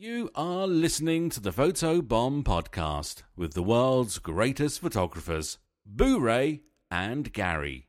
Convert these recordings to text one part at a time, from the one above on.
You are listening to the Photo Bomb Podcast with the world's greatest photographers, Boo Ray and Gary.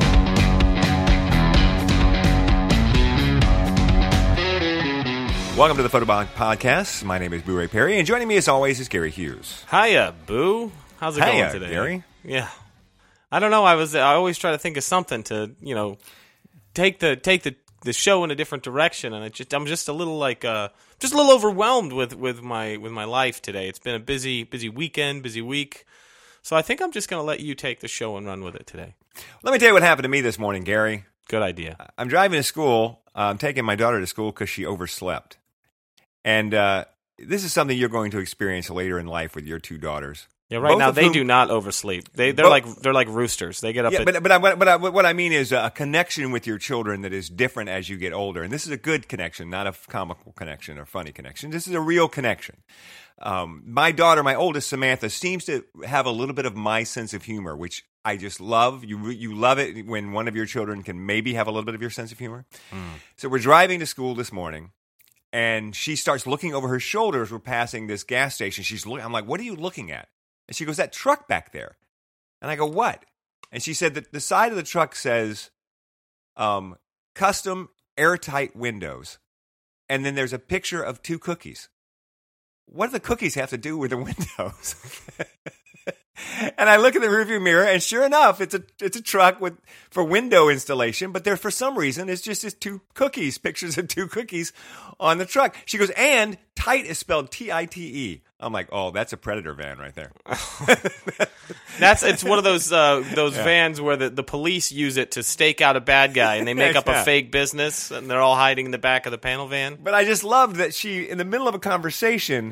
Welcome to the Photobomb Podcast. My name is Boo Ray Perry, and joining me as always is Gary Hughes. Hiya, Boo. How's it going today? Gary. Yeah. I don't know. I always try to think of something to, take the show in a different direction, and I'm just a little overwhelmed with my life today. It's been a busy weekend, busy week. So I think I'm just going to let you take the show and run with it today. Let me tell you what happened to me this morning, Gary. Good idea. I'm driving to school. I'm taking my daughter to school because she overslept. And this is something you're going to experience later in life with your two daughters. Yeah, right now they do not oversleep. They're like roosters. They get up. But what I mean is a connection with your children that is different as you get older, and this is a good connection, not a comical connection or funny connection. This is a real connection. My daughter, my oldest Samantha, seems to have a little bit of my sense of humor, which I just love. You love it when one of your children can maybe have a little bit of your sense of humor. So we're driving to school this morning. And she starts looking over her shoulder as we're passing this gas station. I'm like, what are you looking at? And she goes, that truck back there. And I go, what? And she said that the side of the truck says, custom airtight windows. And then there's a picture of two cookies. What do the cookies have to do with the windows? And I look in the rearview mirror, and sure enough, it's a truck for window installation. But there, for some reason, it's just two cookies, pictures of two cookies on the truck. She goes, and tight is spelled T-I-T-E. I'm like, oh, that's a Predator van right there. It's one of those vans where the police use it to stake out a bad guy, and they make up a fake business, and they're all hiding in the back of the panel van. But I just loved that she, in the middle of a conversation,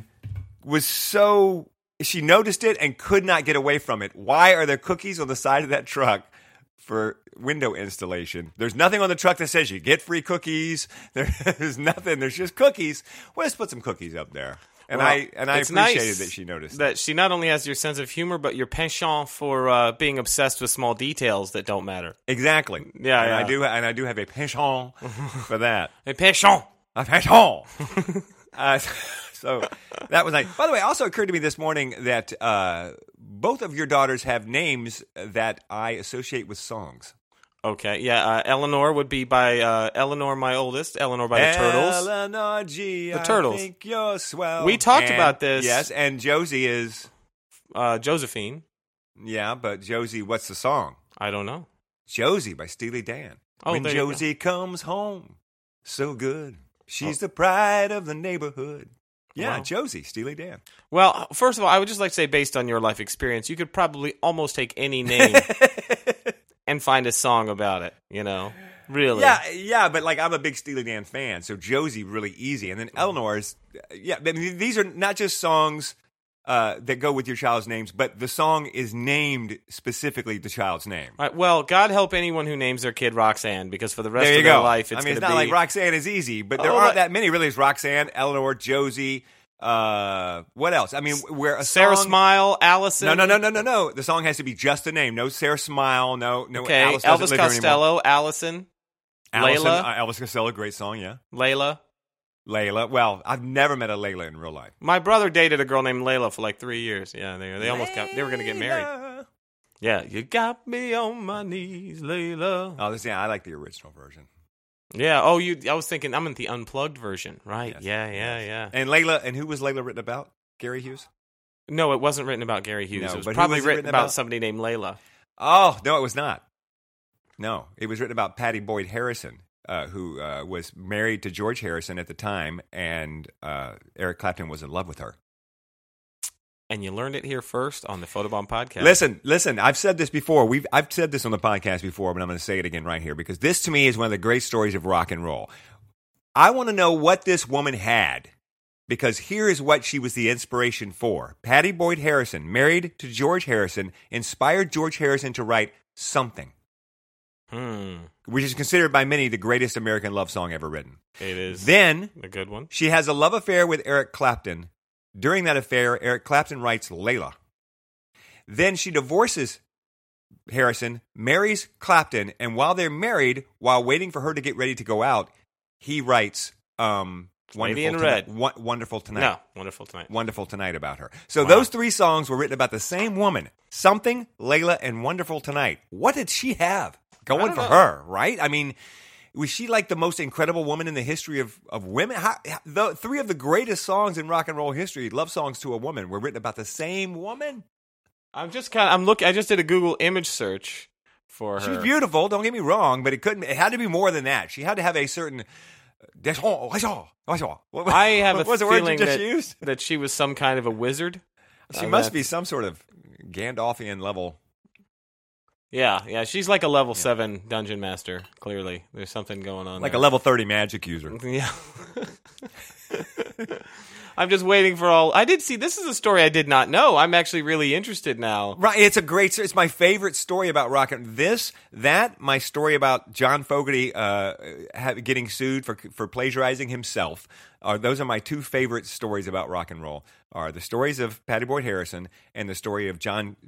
she noticed it and could not get away from it. Why are there cookies on the side of that truck for window installation? There's nothing on the truck that says you get free cookies. There's nothing. There's just cookies. Well, let's put some cookies up there. And I appreciated that she noticed that. She not only has your sense of humor, but your penchant for being obsessed with small details that don't matter. Exactly. Yeah, I do have a penchant for that. A penchant. A penchant. So that was nice. By the way, it also occurred to me this morning that both of your daughters have names that I associate with songs. Okay, yeah. Eleanor would be by Eleanor, my oldest. Eleanor by the Turtles. Eleanor G, the Turtles. I think you're swell. We talked about this. Yes, and Josie is Josephine. Yeah, but Josie, what's the song? I don't know. Josie by Steely Dan. Oh, when Josie comes home, so good. She's the pride of the neighborhood. Yeah, wow. Josie, Steely Dan. Well, first of all, I would just like to say, based on your life experience, you could probably almost take any name and find a song about it, Really. Yeah, but I'm a big Steely Dan fan, so Josie really easy. And then Eleanor's, I mean, these are not just songs that go with your child's names, but the song is named specifically the child's name. All right, well, God help anyone who names their kid Roxanne, because for the rest of their life, it's going to be... it's not like Roxanne is easy, but there aren't that many, really. It's Roxanne, Eleanor, Josie, what else? I mean, where a Sarah song... Smile, Allison... No. The song has to be just a name. No Sarah Smile, no okay, Alice Elvis Costello, Allison, Layla. Elvis Costello, great song, yeah. Layla. Well, I've never met a Layla in real life. My brother dated a girl named Layla for like 3 years. Yeah, they were going to get married. Yeah, you got me on my knees, Layla. Oh, I like the original version. Yeah. Oh, I was thinking I'm in the unplugged version, right? Yes. Yeah. And Layla, and who was Layla written about? Gary Hughes? No, it wasn't written about Gary Hughes. No, it was probably written about somebody named Layla. Oh, no, it was not. No, it was written about Patty Boyd Harrison. Who was married to George Harrison at the time, and Eric Clapton was in love with her. And you learned it here first on the Photobomb Podcast. Listen, I've said this before. I've said this on the podcast before, but I'm going to say it again right here, because this, to me, is one of the great stories of rock and roll. I want to know what this woman had, because here is what she was the inspiration for. Patty Boyd Harrison, married to George Harrison, inspired George Harrison to write Something. Which is considered by many the greatest American love song ever written. It is. Then, a good one. She has a love affair with Eric Clapton. During that affair, Eric Clapton writes Layla. Then she divorces Harrison, marries Clapton, and while they're married, while waiting for her to get ready to go out, he writes Lady in Red. Wonderful Tonight. No, Wonderful Tonight. Wonderful Tonight about her. So those 3 songs were written about the same woman. Something, Layla, and Wonderful Tonight. What did she have going for her, right? I mean, was she like the most incredible woman in the history of women? The 3 of the greatest songs in rock and roll history, love songs to a woman, were written about the same woman? I'm looking. I just did a Google image search for her. She's beautiful, don't get me wrong, but it had to be more than that. She had to have a certain... I have a feeling that she was some kind of a wizard. She must be some sort of Gandalfian level. Yeah, she's like a level 7 dungeon master, clearly. There's something going on like there. A level 30 magic user. Yeah. I'm just waiting for all... I did see... This is a story I did not know. I'm actually really interested now. Right, it's my favorite story about rock and my story about John Fogerty getting sued for plagiarizing himself. Those are my 2 favorite stories about rock and roll. Are the stories of Patty Boyd Harrison and the story of John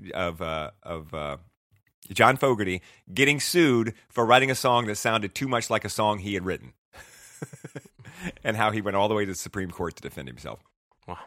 Fogerty getting sued for writing a song that sounded too much like a song he had written. And how he went all the way to the Supreme Court to defend himself. Wow.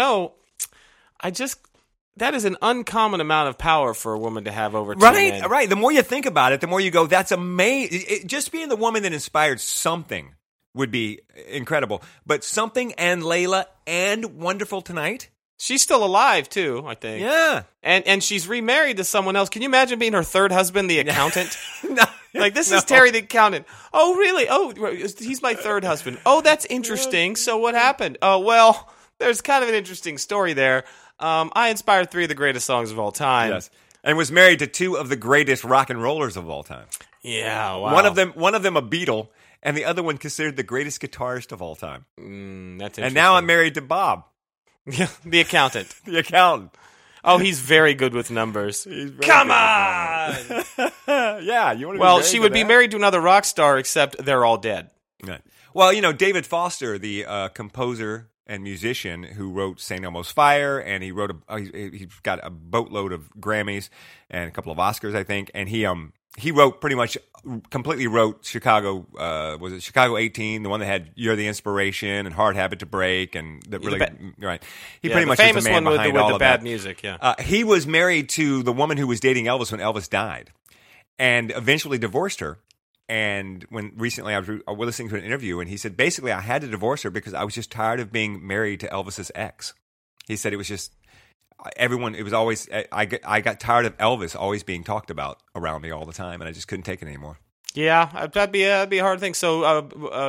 That is an uncommon amount of power for a woman to have over two men. Right. The more you think about it, the more you go, that's amazing. Just being the woman that inspired Something would be incredible. But Something and Layla and Wonderful Tonight? She's still alive, too, I think. Yeah. And she's remarried to someone else. Can you imagine being her third husband, the accountant? No. Like, this is Terry the accountant. Oh, really? Oh, he's my third husband. Oh, that's interesting. So what happened? Oh, well, there's kind of an interesting story there. I inspired 3 of the greatest songs of all time. Yes. And was married to 2 of the greatest rock and rollers of all time. Yeah, wow. One of them a Beatle, and the other one considered the greatest guitarist of all time. That's interesting. And now I'm married to Bob. Yeah, the accountant. The accountant. Oh, he's very good with numbers. Come on! Yeah, you want to Well, she would be married to another rock star, except they're all dead. Right. Well, David Foster, the composer and musician who wrote St. Elmo's Fire, and he's got a boatload of Grammys and a couple of Oscars, I think, and he wrote completely wrote Chicago, was it Chicago 18, the one that had You're the Inspiration and Hard Habit to Break, and that really, right. He pretty much is the man behind all of that. The bad music, yeah. He was married to the woman who was dating Elvis when Elvis died, and eventually divorced her. And when recently I was listening to an interview, and he said, basically, I had to divorce her because I was just tired of being married to Elvis's ex. He said it was just... Everyone, it was always, I got tired of Elvis always being talked about around me all the time, and I just couldn't take it anymore. Yeah, that'd be a hard thing. So,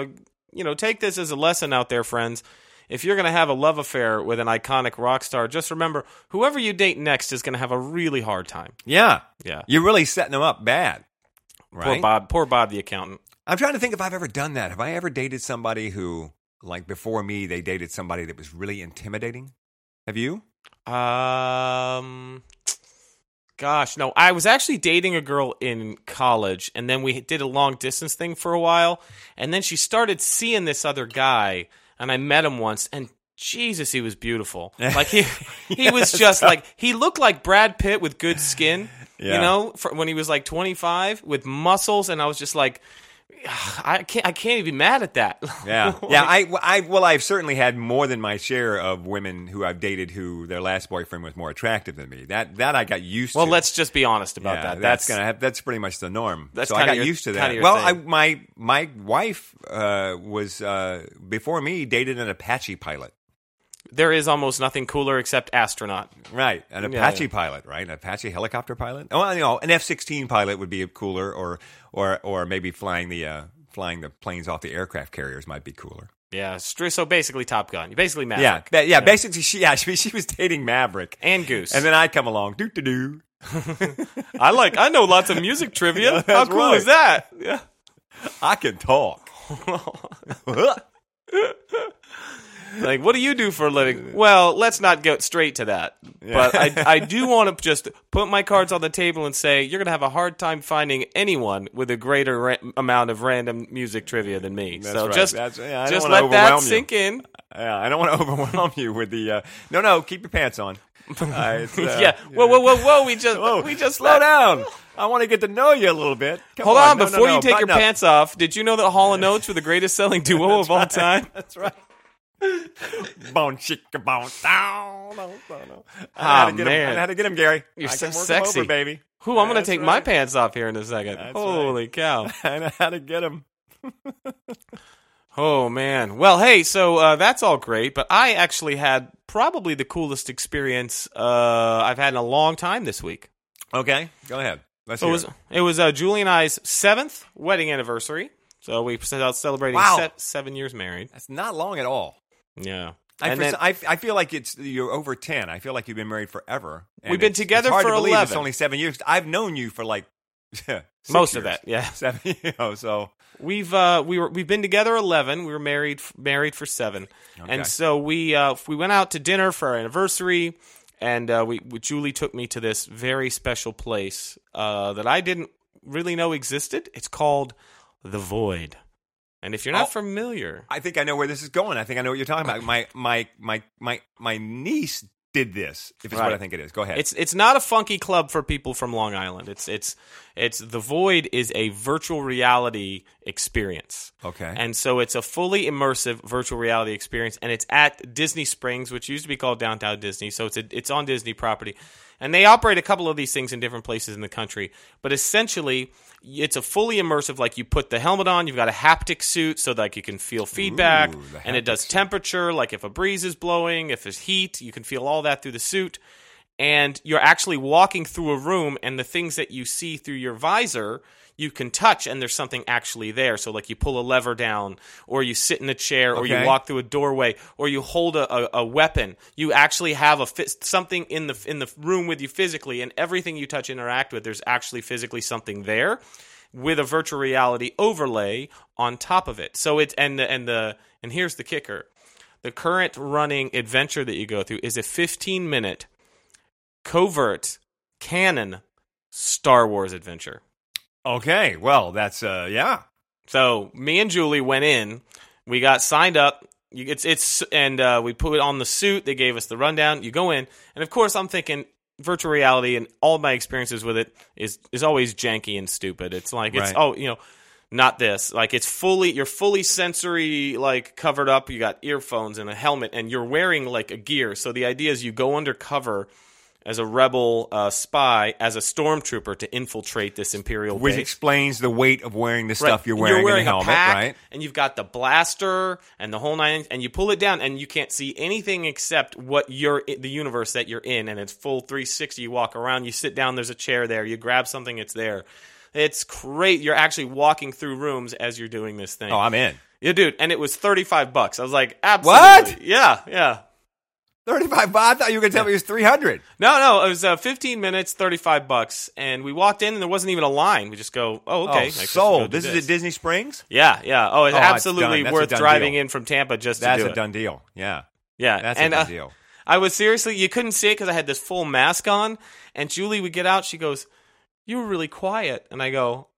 take this as a lesson out there, friends. If you're going to have a love affair with an iconic rock star, just remember, whoever you date next is going to have a really hard time. Yeah. Yeah. You're really setting them up bad. Right? Poor Bob the accountant. I'm trying to think if I've ever done that. Have I ever dated somebody who, like before me, they dated somebody that was really intimidating? Have you? Gosh, no. I was actually dating a girl in college, and then we did a long distance thing for a while, and then she started seeing this other guy, and I met him once, and Jesus, he was beautiful. Like he was just like, he looked like Brad Pitt with good skin, when he was like 25 with muscles, and I was just like, I can't even be mad at that. Yeah. I've certainly had more than my share of women who I've dated who their last boyfriend was more attractive than me. That I got used to. Well, let's just be honest about that. That's pretty much the norm. So I got used to that. Well, my wife was before me dated an Apache pilot. There is almost nothing cooler except astronaut. Right, an Apache pilot, right? An Apache helicopter pilot. Oh, an F-16 pilot would be cooler, or maybe flying the planes off the aircraft carriers might be cooler. Yeah, so basically Top Gun. Basically Maverick. Yeah. Basically, she was dating Maverick and Goose, and then I'd come along, doo. I know lots of music trivia. How cool is that? Yeah, I can talk. Like, what do you do for a living? Well, let's not get straight to that. Yeah. But I do want to just put my cards on the table and say you're going to have a hard time finding anyone with a greater amount of random music trivia than me. That's so right. just let that sink in. Yeah, I don't want to overwhelm you with the... No, keep your pants on. Yeah. Whoa. We just slow down. I want to get to know you a little bit. Hold on. Before you take your pants off, did you know that Hall & Oates were the greatest selling duo of all time? That's right. Bone chicka bone. No. Ah, man. I had to get him, Gary. You're I so can work him sexy. over, baby. Who? I'm going to That's take my right. pants off here in a second. That's Holy cow. I know how to get him. Oh, man. Well, hey, so that's all great, but I actually had probably the coolest experience I've had in a long time this week. Okay, go ahead. Let's So hear it. it was Julie and I's 7th wedding anniversary. So we set out celebrating Wow. 7 years married. That's not long at all. Yeah. I And then- feel like you're over 10. I feel like you've been married forever. And We've been it's together hard for to believe 11. It's only 7 years. I've known you for like 6 Most of years. that, yeah. 7, so We've been together 11. We were married for 7, Okay. and so we went out to dinner for our anniversary, and Julie took me to this very special place that I didn't really know existed. It's called The Void, and if you're not familiar, I think I know where this is going. I think I know what you're talking about. My niece did this. If it's Right. what I think it is. Go ahead. it's not a funky club for people from Long Island. It's The Void is a virtual reality experience. Okay. And so it's a fully immersive virtual reality experience, and it's at Disney Springs, which used to be called Downtown Disney. So it's on Disney property. And they operate a couple of these things in different places in the country. But essentially, it's a fully immersive, like you put the helmet on, you've got a haptic suit so that you can feel feedback, Ooh, the and it haptic does suit. temperature, like if a breeze is blowing, if there's heat, you can feel all that through the suit. And you're actually walking through a room, and the things that you see through your visor, you can touch, and there's something actually there. So, like, you pull a lever down, or you sit in a chair, or you Okay. walk through a doorway, or you hold a weapon. You actually have something in the room with you physically, and everything you touch, interact with, there's actually physically something there, with a virtual reality overlay on top of it. So it's and here's the kicker: the current running adventure that you go through is a 15-minute covert canon Star Wars adventure. Okay. Well, that's yeah. So me and Julie went in. We got signed up. We put it on the suit. They gave us the rundown. You go in, and of course, I'm thinking virtual reality, and all of my experiences with it is always janky and stupid. It's like Right. not this. Like you're fully sensory, like covered up. You got earphones and a helmet, and you're wearing like a gear. So the idea is you go undercover as a rebel spy, as a stormtrooper to infiltrate this Imperial Which base. explains the weight of wearing the Right. stuff you're wearing in the helmet, a pack, right? And you've got the blaster and the whole nine, and you pull it down, and you can't see anything except the universe that you're in, and it's full 360. You walk around, you sit down, there's a chair there, you grab something, it's there. It's great. You're actually walking through rooms as you're doing this thing. Oh, I'm in. Yeah, dude, and it was $35. I was like, absolutely. What? Yeah. 35. I thought you were going to tell me it was 300. No, it was 15 minutes, $35, and we walked in, and there wasn't even a line. We just go, oh, okay. I Oh, guess we'll sold. go do This is at Disney Springs? Yeah. Oh, it's Oh, it's absolutely done. That's a worth done driving deal. in from Tampa just That's to do a it. done deal. Yeah. Yeah, That's and a done deal. I was seriously, you couldn't see it because I had this full mask on, and Julie would get out, she goes, you were really quiet. And I go,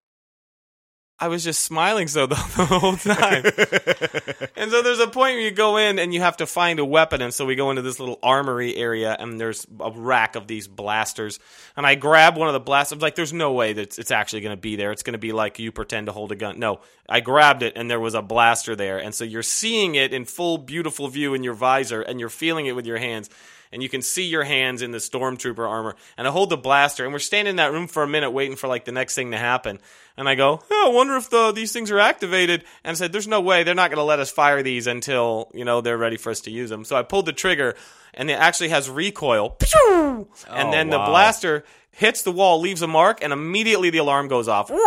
I was just smiling the whole time. And so there's a point where you go in and you have to find a weapon. And so we go into this little armory area, and there's a rack of these blasters. And I grab one of the blasters. I'm like, there's no way that it's actually going to be there. It's going to be like you pretend to hold a gun. No, I grabbed it, and there was a blaster there. And so you're seeing it in full, beautiful view in your visor, and you're feeling it with your hands. And you can see your hands in the stormtrooper armor. And I hold the blaster, and we're standing in that room for a minute waiting for like the next thing to happen. And I go, I wonder if these things are activated. And I said, there's no way. They're not going to let us fire these until, they're ready for us to use them. So I pulled the trigger, and it actually has recoil. And then the wow. blaster hits the wall, leaves a mark, and immediately the alarm goes off. And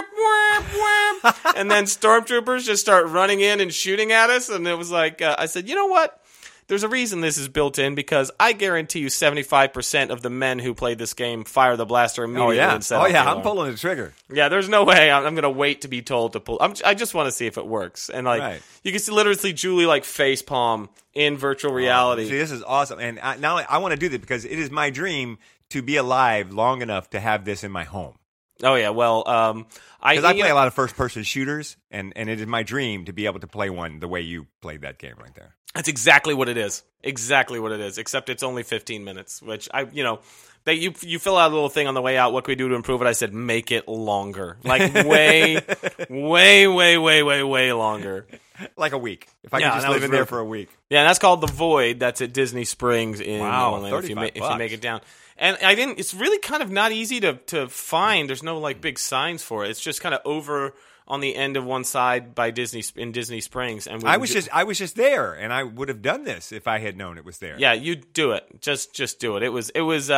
then stormtroopers just start running in and shooting at us. And it was like, I said, you know what? There's a reason this is built in, because I guarantee you 75% of the men who played this game fire the blaster immediately. Oh, yeah. And set off the I'm alarm. pulling the trigger. Yeah, there's no way I'm going to wait to be told to pull. I just want to see if it works. And Right. you can literally see Julie face palm in virtual reality. See, this is awesome. And now I want to do this because it is my dream to be alive long enough to have this in my home. Oh yeah, well, Because I play a lot of first-person shooters, and it is my dream to be able to play one the way you played that game right there. That's exactly what it is. Exactly what it is. Except it's only 15 minutes, which you fill out a little thing on the way out. What can we do to improve it? I said, make it longer, like way, way, way, way, way, way longer. Like a week. If I Yeah, could just that live was in there real for a week. Yeah, and that's called The Void. That's at Disney Springs in Wow, Orlando. If you $35. make it down, and I didn't. It's really kind of not easy to find. There's no like big signs for it. It's just kind of over on the end of one side by Disney Springs. And I was just there, and I would have done this if I had known it was there. Yeah, you do it. Just do it. It was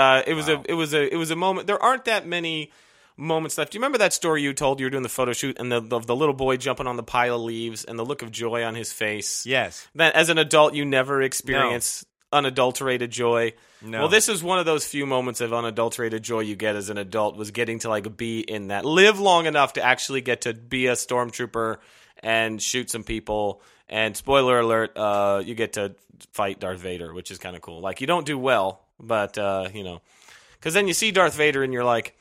a moment. There aren't that many moments left. Do you remember that story you told? You were doing the photo shoot, and the little boy jumping on the pile of leaves, and the look of joy on his face. Yes. That as an adult you never experience unadulterated joy. No. Well, this is one of those few moments of unadulterated joy you get as an adult. Was getting to like be in that, live long enough to actually get to be a stormtrooper and shoot some people. And spoiler alert, you get to fight Darth Vader, which is kind of cool. Like you don't do well, but because then you see Darth Vader and you're like,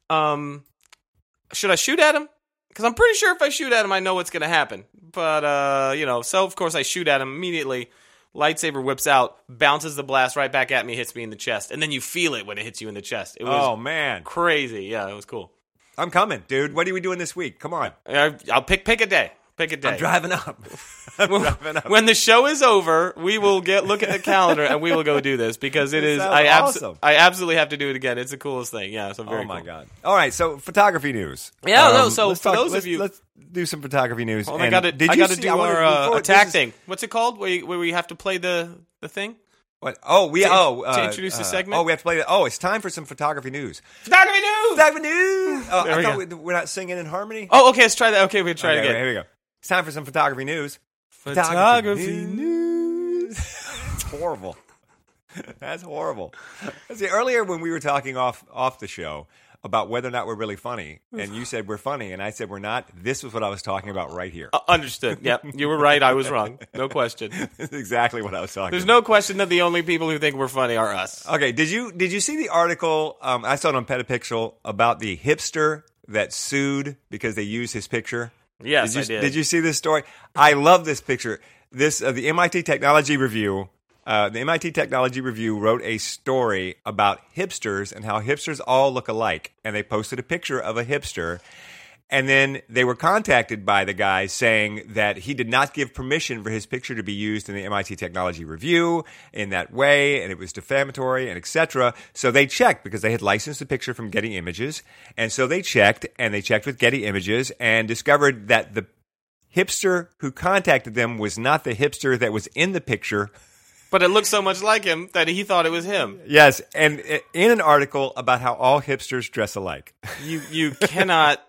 should I shoot at him? Because I'm pretty sure if I shoot at him, I know what's going to happen. But, so of course I shoot at him immediately. Lightsaber whips out, bounces the blast right back at me, hits me in the chest. And then you feel it when it hits you in the chest. It was man. crazy. Yeah, it was cool. I'm coming, dude. What are we doing this week? Come on. I'll pick a day. Pick a day. I'm driving up. When the show is over, we will look at the calendar and we will go do this because it is. Awesome. I absolutely have to do it again. It's the coolest thing. Yeah, so very. Oh my cool. God! All right, so photography news. Yeah, so for those of you, let's do some photography news. Well, I got to do our attack thing. What's it called? Where we have to play the thing. What? To introduce the segment. We have to play. It's time for some photography news. Photography news. Photography news. I thought we're not singing in harmony. Oh, okay. Let's try that. Okay, we try it again. Here we go. It's time for some photography news. Photography news. It's horrible. That's horrible. See, earlier when we were talking off the show about whether or not we're really funny, and you said we're funny, and I said we're not, this was what I was talking about right here. Understood. Yep. You were right. I was wrong. No question. That's exactly what I was talking There's about. no question that the only people who think we're funny are us. Okay, did you see the article, I saw it on Petapixel, about the hipster that sued because they used his picture? Yes, I did. Did you see this story? I love this picture. The MIT Technology Review. The MIT Technology Review wrote a story about hipsters and how hipsters all look alike. And they posted a picture of a hipster. And then they were contacted by the guy saying that he did not give permission for his picture to be used in the MIT Technology Review in that way, and it was defamatory, and etc. So they checked because they had licensed the picture from Getty Images. And so they checked with Getty Images and discovered that the hipster who contacted them was not the hipster that was in the picture. But it looked so much like him that he thought it was him. Yes, and in an article about how all hipsters dress alike. You cannot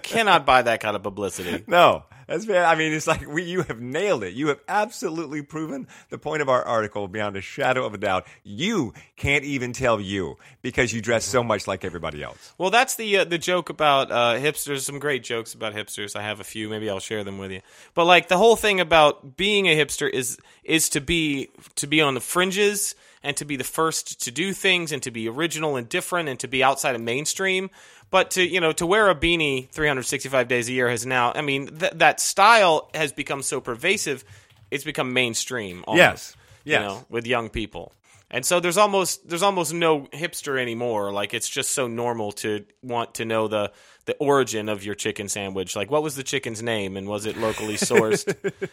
buy that kind of publicity. No. It's like you have nailed it. You have absolutely proven the point of our article beyond a shadow of a doubt. You can't even tell you because you dress so much like everybody else. Well, that's the joke about hipsters. Some great jokes about hipsters. I have a few. Maybe I'll share them with you. But like the whole thing about being a hipster is to be on the fringes and to be the first to do things and to be original and different and to be outside of mainstream. But to wear a beanie 365 days a year has now, that style has become so pervasive, it's become mainstream. Almost, Yes. With young people. And so there's almost no hipster anymore. Like it's just so normal to want to know the origin of your chicken sandwich. Like what was the chicken's name and was it locally sourced?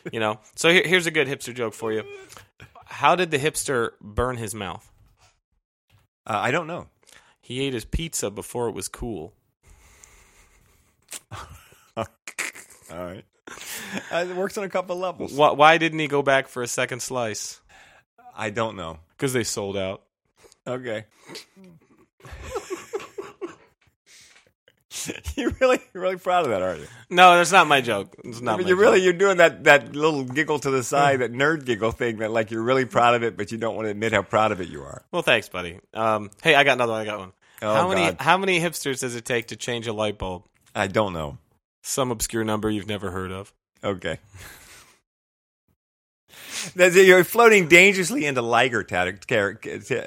So here's a good hipster joke for you. How did the hipster burn his mouth? I don't know. He ate his pizza before it was cool. All right. It works on a couple levels. Why didn't he go back for a second slice? I don't know. Because they sold out. Okay. You're really proud of that, aren't you? No, that's not my joke. It's not. You're doing that little giggle to the side, that nerd giggle thing that like you're really proud of it, but you don't want to admit how proud of it you are. Well, thanks, buddy. Hey, I got another one. I got one. Oh, How many hipsters does it take to change a light bulb? I don't know. Some obscure number you've never heard of. Okay. You're floating dangerously into Liger territory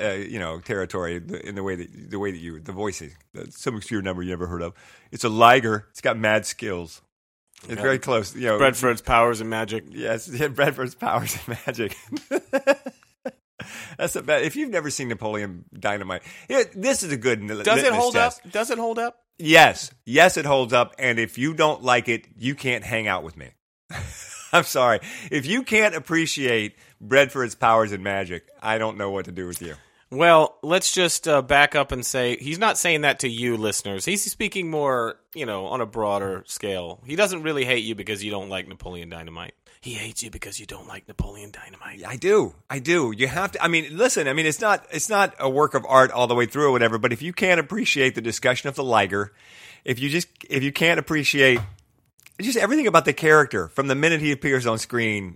in the way that the voicing. Some obscure number you never heard of. It's a Liger. It's got mad skills. It's very close. Bradford's powers and magic. Yes, Bradford's powers and magic. That's the best. If you've never seen Napoleon Dynamite, this is a good. Does it hold test. up? Does it hold up? Yes, it holds up. And if you don't like it, you can't hang out with me. I'm sorry. If you can't appreciate bread for its powers and magic, I don't know what to do with you. Well, let's just back up and say he's not saying that to you, listeners. He's speaking more, on a broader scale. He doesn't really hate you because you don't like Napoleon Dynamite. He hates you because you don't like Napoleon Dynamite. I do. You have to. Listen. It's not a work of art all the way through or whatever. But if you can't appreciate the discussion of the Liger, if you can't appreciate just everything about the character from the minute he appears on screen,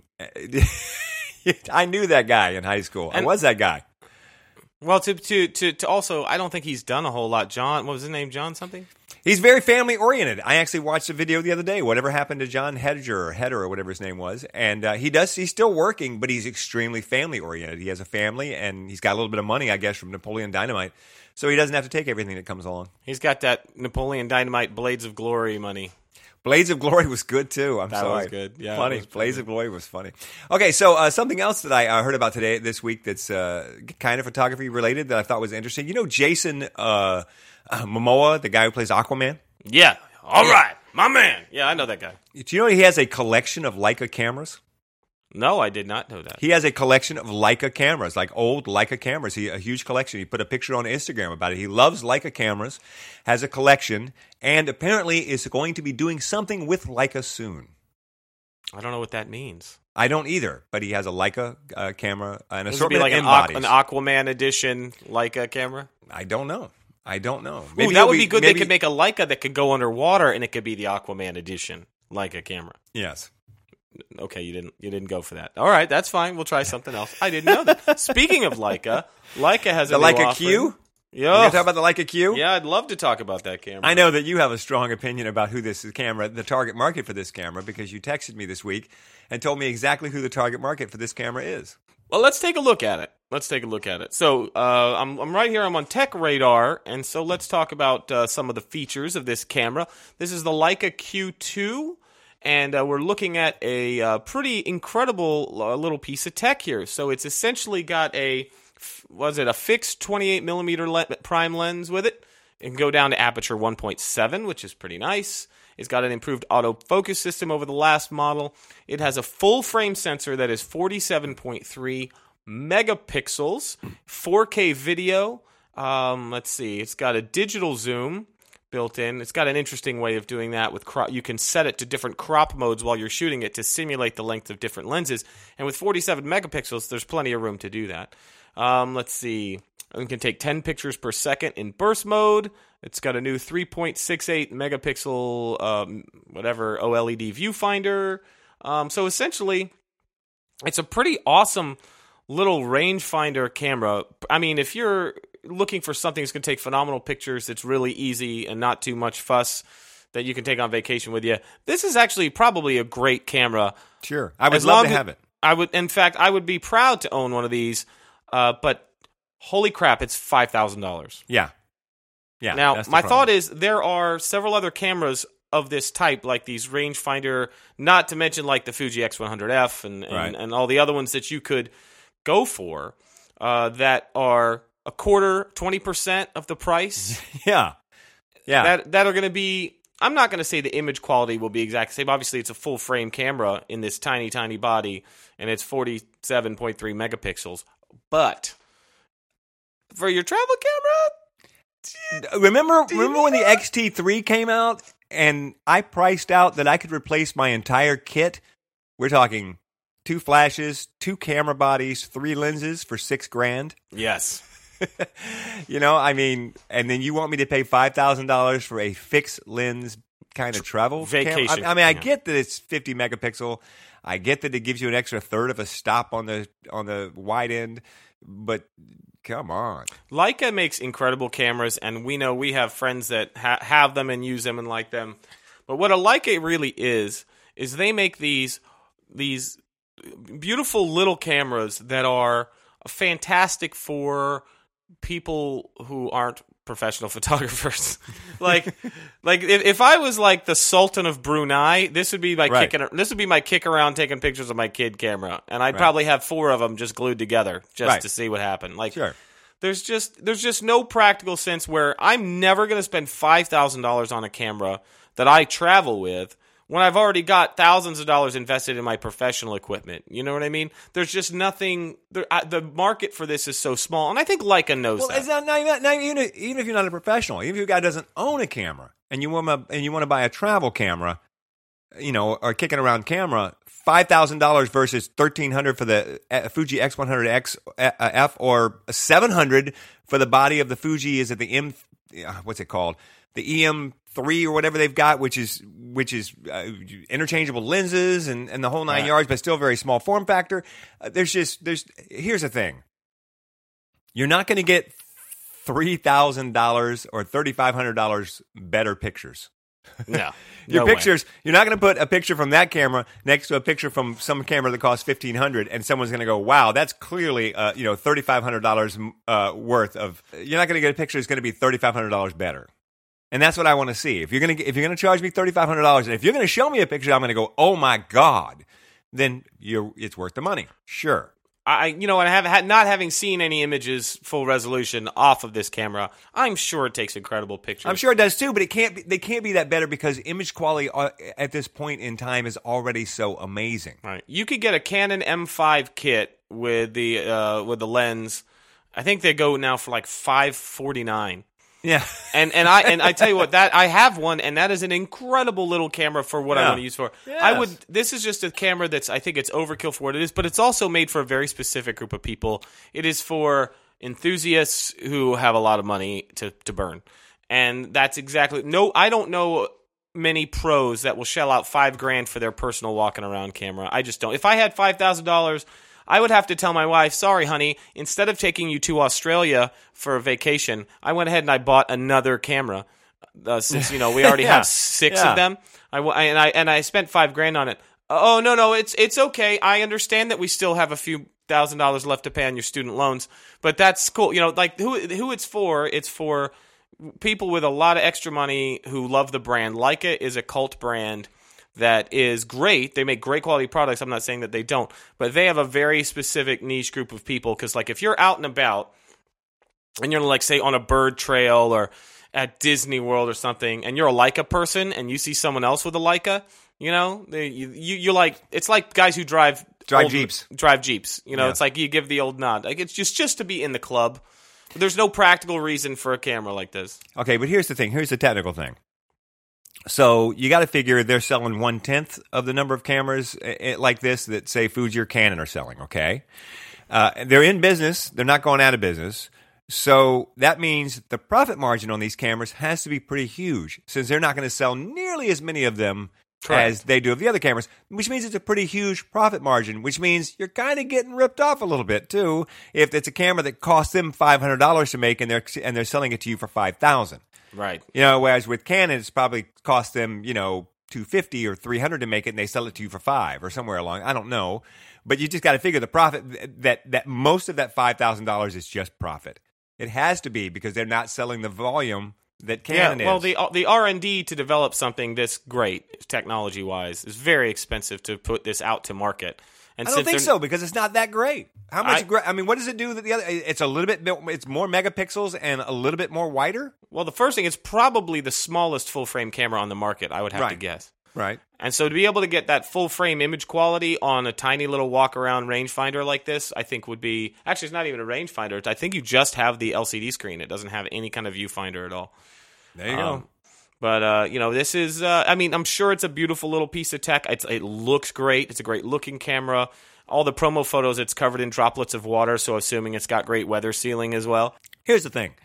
I knew that guy in high school. I was that guy. Well, to also, I don't think he's done a whole lot. John, what was his name? John something? He's very family oriented. I actually watched a video the other day. Whatever happened to John Heder or whatever his name was, and he's still working, but he's extremely family oriented. He has a family, and he's got a little bit of money, I guess, from Napoleon Dynamite, so he doesn't have to take everything that comes along. He's got that Napoleon Dynamite Blades of Glory money. Blades of Glory was good too. That was good. Yeah, funny. Blades of Glory was funny. Okay, so something else that I heard about this week that's kind of photography related that I thought was interesting. You know Jason Momoa, the guy who plays Aquaman? Yeah. All right, my man. Yeah, I know that guy. Do you know he has a collection of Leica cameras? No, I did not know that. He has a collection of Leica cameras, like old Leica cameras. A huge collection. He put a picture on Instagram about it. He loves Leica cameras, has a collection, and apparently is going to be doing something with Leica soon. I don't know what that means. I don't either, but he has a Leica camera, an This assortment would be like of bodies. an Aquaman edition Leica camera? I don't know. Maybe that would be good. They could make a Leica that could go underwater, and it could be the Aquaman edition Leica camera. Yes. Okay, you didn't go for that. All right, that's fine. We'll try something else. I didn't know that. Speaking of Leica has the a new Leica offering. Q. Yeah, You gonna talk about the Leica Q? Yeah, I'd love to talk about that camera. I know that you have a strong opinion about who this camera, the target market for this camera, because you texted me this week and told me exactly who the target market for this camera is. Well, let's take a look at it. So I'm right here. I'm on Tech Radar, and so let's talk about some of the features of this camera. This is the Leica Q2. And we're looking at a pretty incredible little piece of tech here. So it's essentially got a fixed 28mm prime lens with it. It can go down to aperture 1.7, which is pretty nice. It's got an improved autofocus system over the last model. It has a full frame sensor that is 47.3 megapixels, 4K video. Let's see. It's got a digital zoom built in. It's got an interesting way of doing that with you can set it to different crop modes while you're shooting it to simulate the length of different lenses. And with 47 megapixels, there's plenty of room to do that. Let's see. It can take 10 pictures per second in burst mode. It's got a new 3.68 megapixel OLED viewfinder. So essentially, it's a pretty awesome little rangefinder camera. I mean, if you're looking for something that's going to take phenomenal pictures, that's really easy and not too much fuss, that you can take on vacation with you, this is actually probably a great camera. Sure. I would love to have it. I would be proud to own one of these, but holy crap, it's $5,000. Yeah. Now, my thought is there are several other cameras of this type, like these rangefinder, not to mention like the Fuji X100F and all the other ones that you could go for that are a quarter, 20% of the price. Yeah. That are going to be, I'm not going to say the image quality will be exact same. Obviously, it's a full frame camera in this tiny, tiny body, and it's 47.3 megapixels. But for your travel camera, remember when the XT3 came out and I priced out that I could replace my entire kit? We're talking 2 flashes, 2 camera bodies, 3 lenses for $6,000. Yes. And then you want me to pay $5,000 for a fixed lens kind of travel vacation? I get that it's 50 megapixel. I get that it gives you an extra third of a stop on the wide end, but come on. Leica makes incredible cameras, and we know we have friends that have them and use them and like them. But what a Leica really is they make these beautiful little cameras that are fantastic for people who aren't professional photographers. like if I was like the Sultan of Brunei, this would be my kick around taking pictures of my kid camera, and I'd probably have 4 of them just glued together to see what happened. There's just no practical sense where I'm never going to spend $5,000 on a camera that I travel with when I've already got thousands of dollars invested in my professional equipment. You know what I mean? There's just nothing. The market for this is so small, and I think Leica knows that. It's not even if you're not a professional, even if your guy doesn't own a camera and you want to buy a travel camera, or kicking around camera, $5,000 versus $1,300 for the Fuji X100X F, or $700 for the body of the Fuji. Is it the what's it called? The EM3 or whatever they've got, which is interchangeable lenses and the whole nine yards, but still very small form factor. Here's the thing: you're not going to get $3,000 or $3,500 better pictures. No. Your No pictures, way. you're not going to put a picture from that camera next to a picture from some camera that costs $1,500, and someone's going to go, "Wow, that's clearly $3,500 worth of." You're not going to get a picture that's going to be $3,500 better, and that's what I want to see. If you're going to charge me $3,500, and if you're going to show me a picture, I'm going to go, "Oh my God," then it's worth the money. Sure. And not having seen any images full resolution off of this camera, I'm sure it takes incredible pictures. I'm sure it does too, but they can't be that better because image quality at this point in time is already so amazing. Right. You could get a Canon M5 kit with the lens. I think they go now for like $549. Yeah. And I tell you what, that I have one, and that is an incredible little camera for what I want to use for. Yes. This is just a camera I think it's overkill for what it is, but it's also made for a very specific group of people. It is for enthusiasts who have a lot of money to burn. And that's exactly I don't know many pros that will shell out $5,000 for their personal walking around camera. I just don't. If I had $5,000, I would have to tell my wife, "Sorry, honey, instead of taking you to Australia for a vacation, I went ahead and I bought another camera since we already have 6 of them. I spent $5,000 on it. Oh no, it's okay. I understand that we still have a few $1,000s left to pay on your student loans, but that's cool. Like who it's for? It's for people with a lot of extra money who love the brand. Leica is a cult brand that is great. They make great quality products. I'm not saying that they don't, but they have a very specific niche group of people. Because like if you're out and about and you're like say on a bird trail or at Disney World or something, and you're a Leica person and you see someone else with a Leica, you're like, it's like guys who drive Jeeps. Drive Jeeps. It's like you give the old nod. Like it's just to be in the club. There's no practical reason for a camera like this. Okay, but here's the thing. Here's the technical thing. So you got to figure they're selling 1/10 of the number of cameras like this that say Fuji or Canon are selling. Okay, they're in business; they're not going out of business. So that means the profit margin on these cameras has to be pretty huge, since they're not going to sell nearly as many of them as they do of the other cameras. Which means it's a pretty huge profit margin. Which means you're kind of getting ripped off a little bit too if it's a camera that costs them $500 to make and they're selling it to you for $5,000. Right. Whereas with Canon, it's probably cost them, $250 or $300 to make it, and they sell it to you for $5 or somewhere along. I don't know, but you just got to figure the profit that most of that $5,000 is just profit. It has to be because they're not selling the volume that Canon is. Well, the R&D to develop something this great technology wise is very expensive to put this out to market. And I don't think so because it's not that great. How much? What does it do that the other? It's a little bit. It's more megapixels and a little bit more wider. Well, the first thing, it's probably the smallest full frame camera on the market. I would have to guess. Right. And so to be able to get that full frame image quality on a tiny little walk around rangefinder like this, I think would be actually it's not even a rangefinder. I think you just have the LCD screen. It doesn't have any kind of viewfinder at all. There you go. But, this is, I'm sure it's a beautiful little piece of tech. It looks great. It's a great looking camera. All the promo photos, it's covered in droplets of water, so assuming it's got great weather sealing as well. Here's the thing.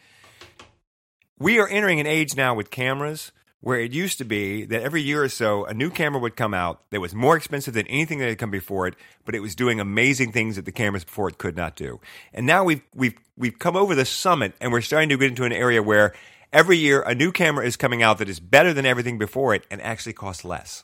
We are entering an age now with cameras where it used to be that every year or so, a new camera would come out that was more expensive than anything that had come before it, but it was doing amazing things that the cameras before it could not do. And now we've come over the summit, and we're starting to get into an area where every year a new camera is coming out that is better than everything before it and actually costs less.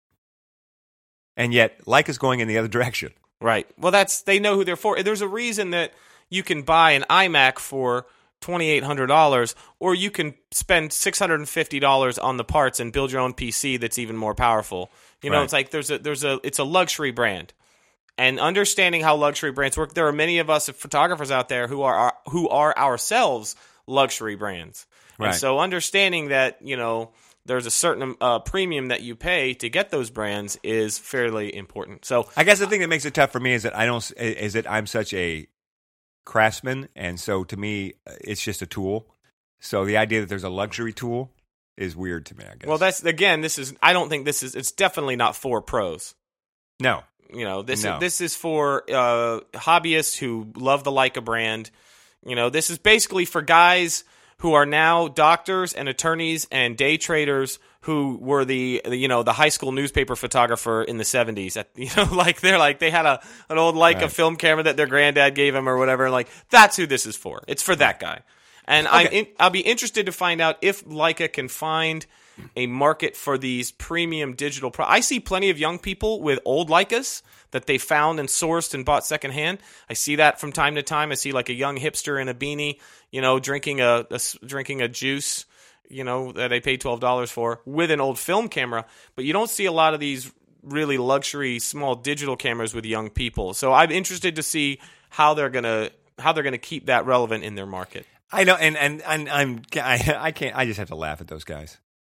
And yet, Leica's going in the other direction. Right. Well, they know who they're for. There's a reason that you can buy an iMac for $2,800, or you can spend $650 on the parts and build your own PC that's even more powerful. It's like it's a luxury brand. And understanding how luxury brands work, there are many of us photographers out there who are ourselves luxury brands. Right. And so understanding that, there's a certain premium that you pay to get those brands is fairly important. So I guess the thing that makes it tough for me is that I'm such a craftsman, and so to me, it's just a tool. So the idea that there's a luxury tool is weird to me, I guess. Well, I don't think it's definitely not for pros. No. This is for hobbyists who love the Leica brand. This is basically for guys who are now doctors and attorneys and day traders who were the high school newspaper photographer in the 70s. They had an old Leica film camera that their granddad gave them or whatever. Like, that's who this is for. It's for that guy. And okay. I'll be interested to find out if Leica can find a market for these premium digital I see plenty of young people with old Leicas that they found and sourced and bought secondhand. I see that from time to time. I see like a young hipster in a beanie, drinking a juice, that they paid $12 for with an old film camera. But you don't see a lot of these really luxury small digital cameras with young people. So I'm interested to see how they're gonna keep that relevant in their market. I know, and I can't. I just have to laugh at those guys.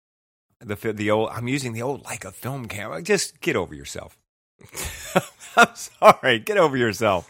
I'm using the old Leica film camera. Just get over yourself. I'm sorry, get over yourself.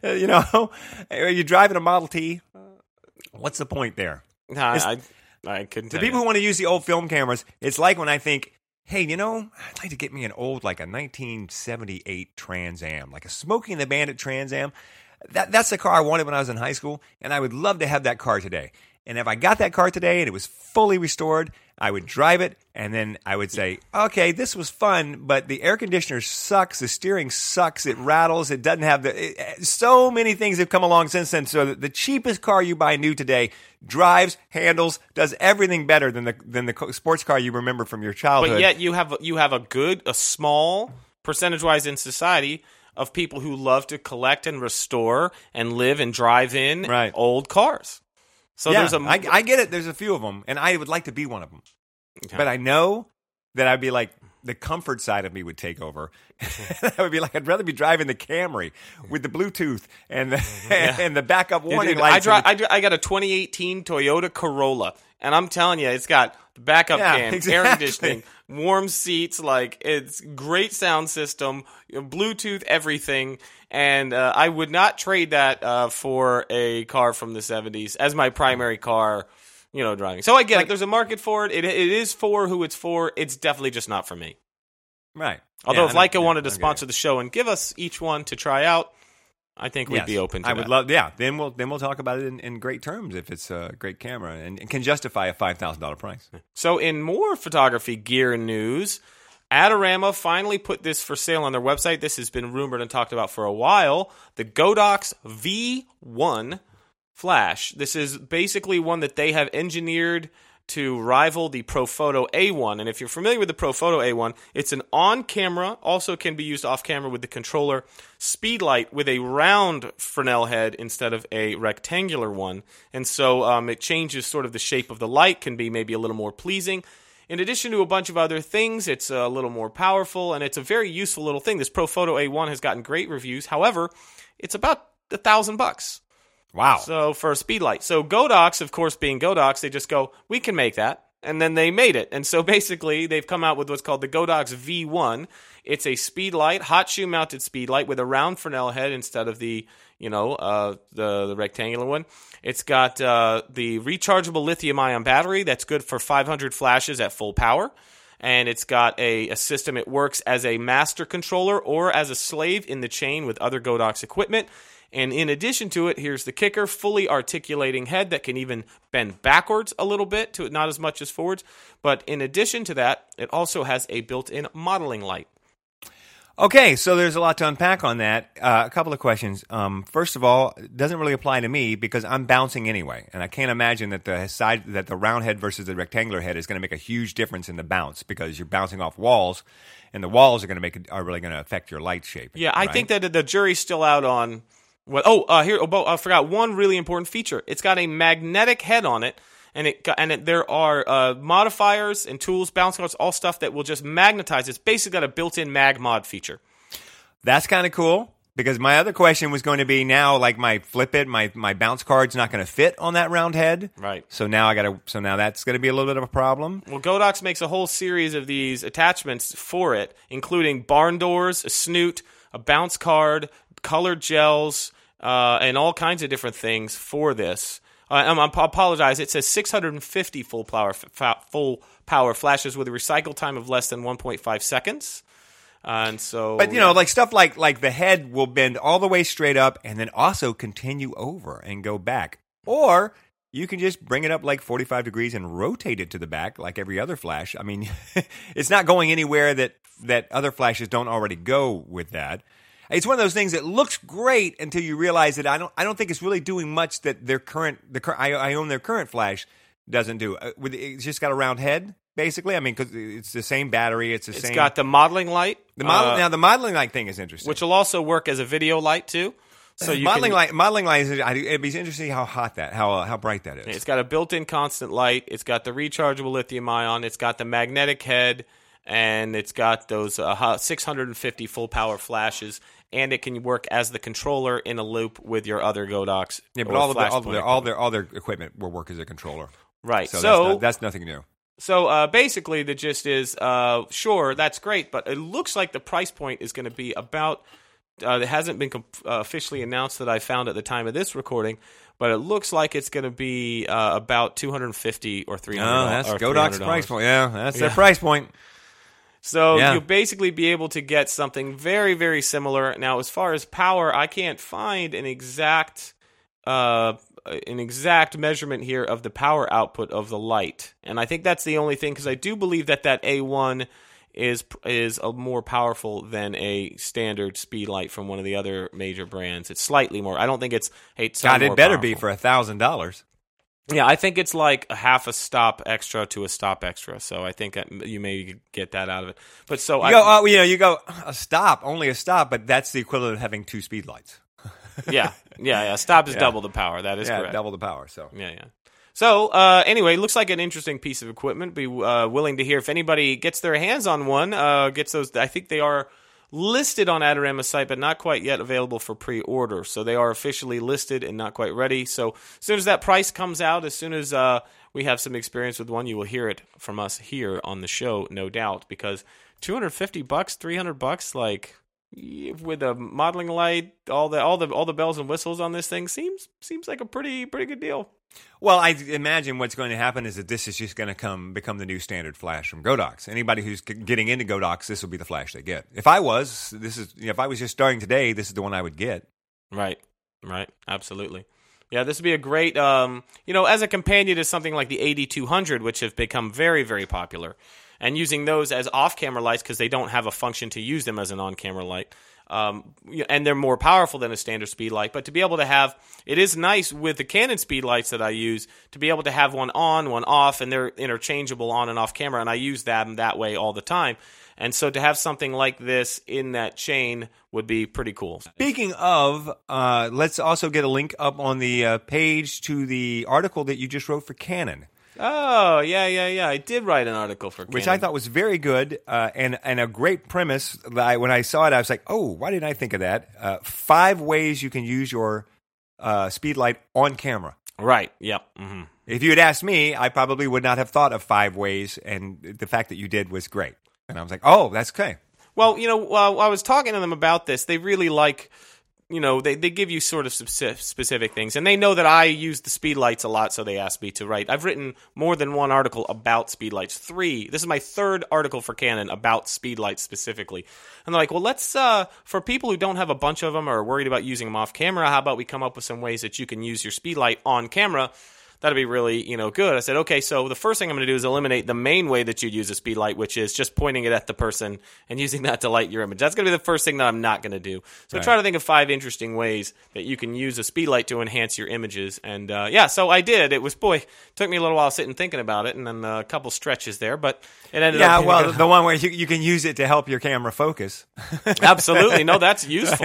Are you driving a Model T? What's the point there? I couldn't. The people who want to use the old film cameras, it's like when I think, hey, I'd like to get me an old, like a 1978 Trans Am, like a Smokey and the Bandit Trans Am. That's the car I wanted when I was in high school, and I would love to have that car today. And if I got that car today and it was fully restored, I would drive it, and then I would say, okay, this was fun, but the air conditioner sucks, the steering sucks, it rattles, it doesn't have so many things have come along since then. So the cheapest car you buy new today drives, handles, does everything better than the sports car you remember from your childhood. But yet you have a small percentage-wise in society of people who love to collect and restore and live and drive in old cars. So yeah, I get it. There's a few of them, and I would like to be one of them. Okay. But I know that I'd be like, the comfort side of me would take over. I would be like, I'd rather be driving the Camry with the Bluetooth and the backup warning lights. I got a 2018 Toyota Corolla, and I'm telling you, it's got the backup cam, air conditioning, warm seats, like it's great sound system, Bluetooth, everything. And I would not trade that for a car from the 70s as my primary car, driving. So I get it. There's a market for it. It is for who it's for. It's definitely just not for me. Right. Although if Leica wanted to sponsor the show and give us each one to try out, I think we'd be open to that. I would love, yeah. Then we'll talk about it in great terms if it's a great camera and can justify a $5,000 price. So in more photography gear news, Adorama finally put this for sale on their website. This has been rumored and talked about for a while. The Godox V1 flash. This is basically one that they have engineered to rival the Profoto A1. And if you're familiar with the Profoto A1, it's an on-camera, also can be used off-camera with the controller, speed light with a round Fresnel head instead of a rectangular one. And so it changes sort of the shape of the light, can be maybe a little more pleasing. In addition to a bunch of other things, it's a little more powerful, and it's a very useful little thing. This Profoto A1 has gotten great reviews. However, it's about $1,000. Wow. So for a speed light. So Godox, of course, being Godox, they just go, we can make that. And then they made it. And so basically, they've come out with what's called the Godox V1. It's a speed light, hot shoe mounted speed light with a round Fresnel head instead of the rectangular one. It's got the rechargeable lithium-ion battery that's good for 500 flashes at full power. And it's got a system. It works as a master controller or as a slave in the chain with other Godox equipment. And in addition to it, here's the kicker, fully articulating head that can even bend backwards a little bit, to not as much as forwards. But in addition to that, it also has a built-in modeling light. Okay, so there's a lot to unpack on that. A couple of questions. First of all, it doesn't really apply to me because I'm bouncing anyway, and I can't imagine that the round head versus the rectangular head is going to make a huge difference in the bounce because you're bouncing off walls, and the walls are really going to affect your light shape. Yeah, I think that the jury's still out on. I forgot one really important feature. It's got a magnetic head on it, and there are modifiers and tools, bouncing outs, all stuff that will just magnetize. It's basically got a built-in mag mod feature. That's kind of cool. Because my other question was going to be now, like my Flip It, my bounce card's not going to fit on that round head. Right. So now that's going to be a little bit of a problem. Well, Godox makes a whole series of these attachments for it, including barn doors, a snoot, a bounce card, colored gels, and all kinds of different things for this. I apologize. It says 650 full power flashes with a recycle time of less than 1.5 seconds. And so, but like stuff like the head will bend all the way straight up and then also continue over and go back. Or you can just bring it up like 45 degrees and rotate it to the back like every other flash. I mean, it's not going anywhere that other flashes don't already go with that. It's one of those things that looks great until you realize that I don't think it's really doing much that I own their current flash doesn't do. It's just got a round head. Basically, I mean, because it's the same battery, it's same. It's got the modeling light. Now the modeling light thing is interesting, which will also work as a video light too. So modeling light is. It'd be interesting how bright that is. It's got a built-in constant light. It's got the rechargeable lithium ion. It's got the magnetic head, and it's got those 650 full power flashes. And it can work as the controller in a loop with your other Godox. Yeah, but all their equipment will work as a controller. Right. So that's nothing new. So basically, the gist is, sure, that's great, but it looks like the price point is going to be about. It hasn't been officially announced that I found at the time of this recording, but it looks like it's going to be about $250 or $300. Oh, that's Godox's price point. Yeah, that's their price point. So you'll basically be able to get something very, very similar. Now, as far as power, I can't find an exact measurement here of the power output of the light, and I think that's the only thing, because I do believe that A1 is more powerful than a standard speed light from one of the other major brands. It's slightly more. I don't think it's. God, it better be for $1,000. Yeah, I think it's like a half a stop extra to a stop extra. So I think you may get that out of it. But so you go a stop, only a stop, but that's the equivalent of having two speed lights. Yeah. Stop is double the power. That is correct. Double the power. So yeah. So anyway, looks like an interesting piece of equipment. Be willing to hear if anybody gets their hands on one. Gets those. I think they are listed on Adorama's site, but not quite yet available for pre-order. So they are officially listed and not quite ready. So as soon as that price comes out, as soon as we have some experience with one, you will hear it from us here on the show, no doubt. Because $250, $300, like, with a modeling light, all the bells and whistles on this thing seems like a pretty good deal. Well, I imagine what's going to happen is that this is just going to become the new standard flash from Godox. Anybody who's getting into Godox, this will be the flash they get. If I was just starting today, this is the one I would get. Right, absolutely. Yeah, this would be a great, as a companion to something like the 8200, which have become very, very popular. And using those as off-camera lights because they don't have a function to use them as an on-camera light. And they're more powerful than a standard speed light. But to be able to have, it is nice with the Canon speed lights that I use to be able to have one on, one off, and they're interchangeable on and off camera. And I use them that way all the time. And so to have something like this in that chain would be pretty cool. Speaking of, let's also get a link up on the page to the article that you just wrote for Canon. Oh, yeah. I did write an article for Canon. Which I thought was very good and a great premise. When I saw it, I was like, oh, why didn't I think of that? 5 ways you can use your speed light on camera. Right, yep. Mm-hmm. If you had asked me, I probably would not have thought of 5 ways, and the fact that you did was great. And I was like, oh, that's okay. Well, while I was talking to them about this, they really like... they give you sort of specific things. And they know that I use the speed lights a lot, so they asked me to write. I've written more than one article about speed lights. 3. This is my 3rd article for Canon about speed lights specifically. And they're like, well, let's, for people who don't have a bunch of them or are worried about using them off camera, how about we come up with some ways that you can use your speed light on camera? That'd be really, good. I said, okay, so the first thing I'm going to do is eliminate the main way that you'd use a speed light, which is just pointing it at the person and using that to light your image. That's going to be the first thing that I'm not going to do. So I try to think of 5 interesting ways that you can use a speed light to enhance your images. And so I did. It was, took me a little while sitting thinking about it, and then a couple stretches there, but it ended up being the one where you can use it to help your camera focus. Absolutely. No, that's useful.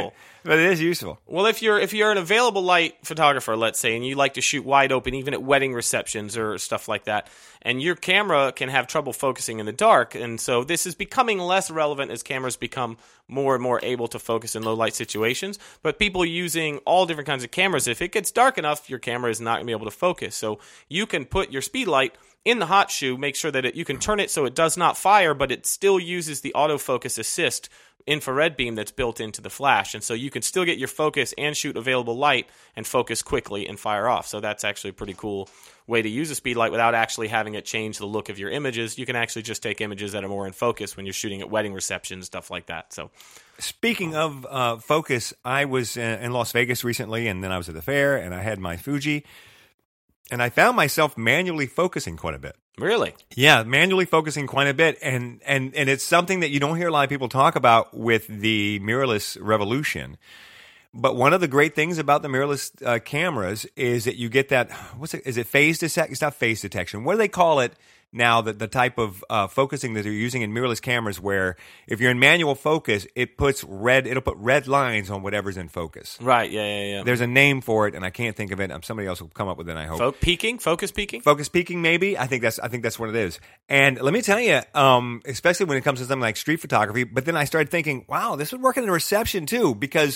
But it is useful. Well, if you're an available light photographer, let's say, and you like to shoot wide open, even at wedding receptions or stuff like that, and your camera can have trouble focusing in the dark, and so this is becoming less relevant as cameras become more and more able to focus in low light situations. But people using all different kinds of cameras, if it gets dark enough, your camera is not going to be able to focus. So you can put your speed light in the hot shoe, make sure that you can turn it so it does not fire, but it still uses the autofocus assist infrared beam that's built into the flash. And so you can still get your focus and shoot available light and focus quickly and fire off. So that's actually a pretty cool way to use a speed light without actually having it change the look of your images. You can actually just take images that are more in focus when you're shooting at wedding receptions, stuff like that. So, speaking of focus, I was in Las Vegas recently, and then I was at the fair, and I had my Fuji, and I found myself manually focusing quite a bit. Really? Yeah, manually focusing quite a bit, and it's something that you don't hear a lot of people talk about with the mirrorless revolution. But one of the great things about the mirrorless cameras is that you get that, is it phase detection? It's not phase detection. What do they call it now, the type of focusing that they're using in mirrorless cameras, where if you're in manual focus, it'll put red lines on whatever's in focus. Right, yeah. There's a name for it, and I can't think of it. Somebody else will come up with it, I hope. Focus peaking? Focus peaking, maybe. I think that's what it is. And let me tell you, especially when it comes to something like street photography, but then I started thinking, wow, this would work in a reception too, because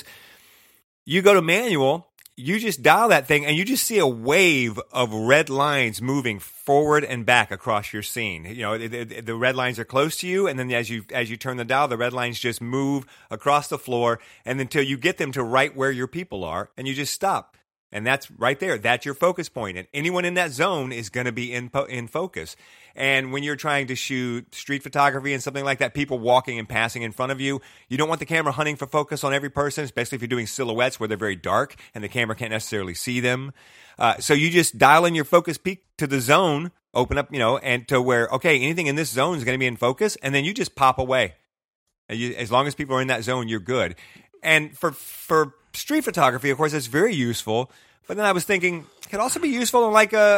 you go to manual, you just dial that thing, and you just see a wave of red lines moving forward and back across your scene. You know, the red lines are close to you, and then as you turn the dial, the red lines just move across the floor, and until you get them to right where your people are, and you just stop. And that's right there. That's your focus point. And anyone in that zone is going to be in focus. And when you're trying to shoot street photography and something like that, people walking and passing in front of you, you don't want the camera hunting for focus on every person, especially if you're doing silhouettes where they're very dark and the camera can't necessarily see them. So you just dial in your focus peak to the zone, open up, and to where, okay, anything in this zone is going to be in focus, and then you just pop away. And as long as people are in that zone, you're good. And for street photography, of course, it's very useful. But then I was thinking it could also be useful in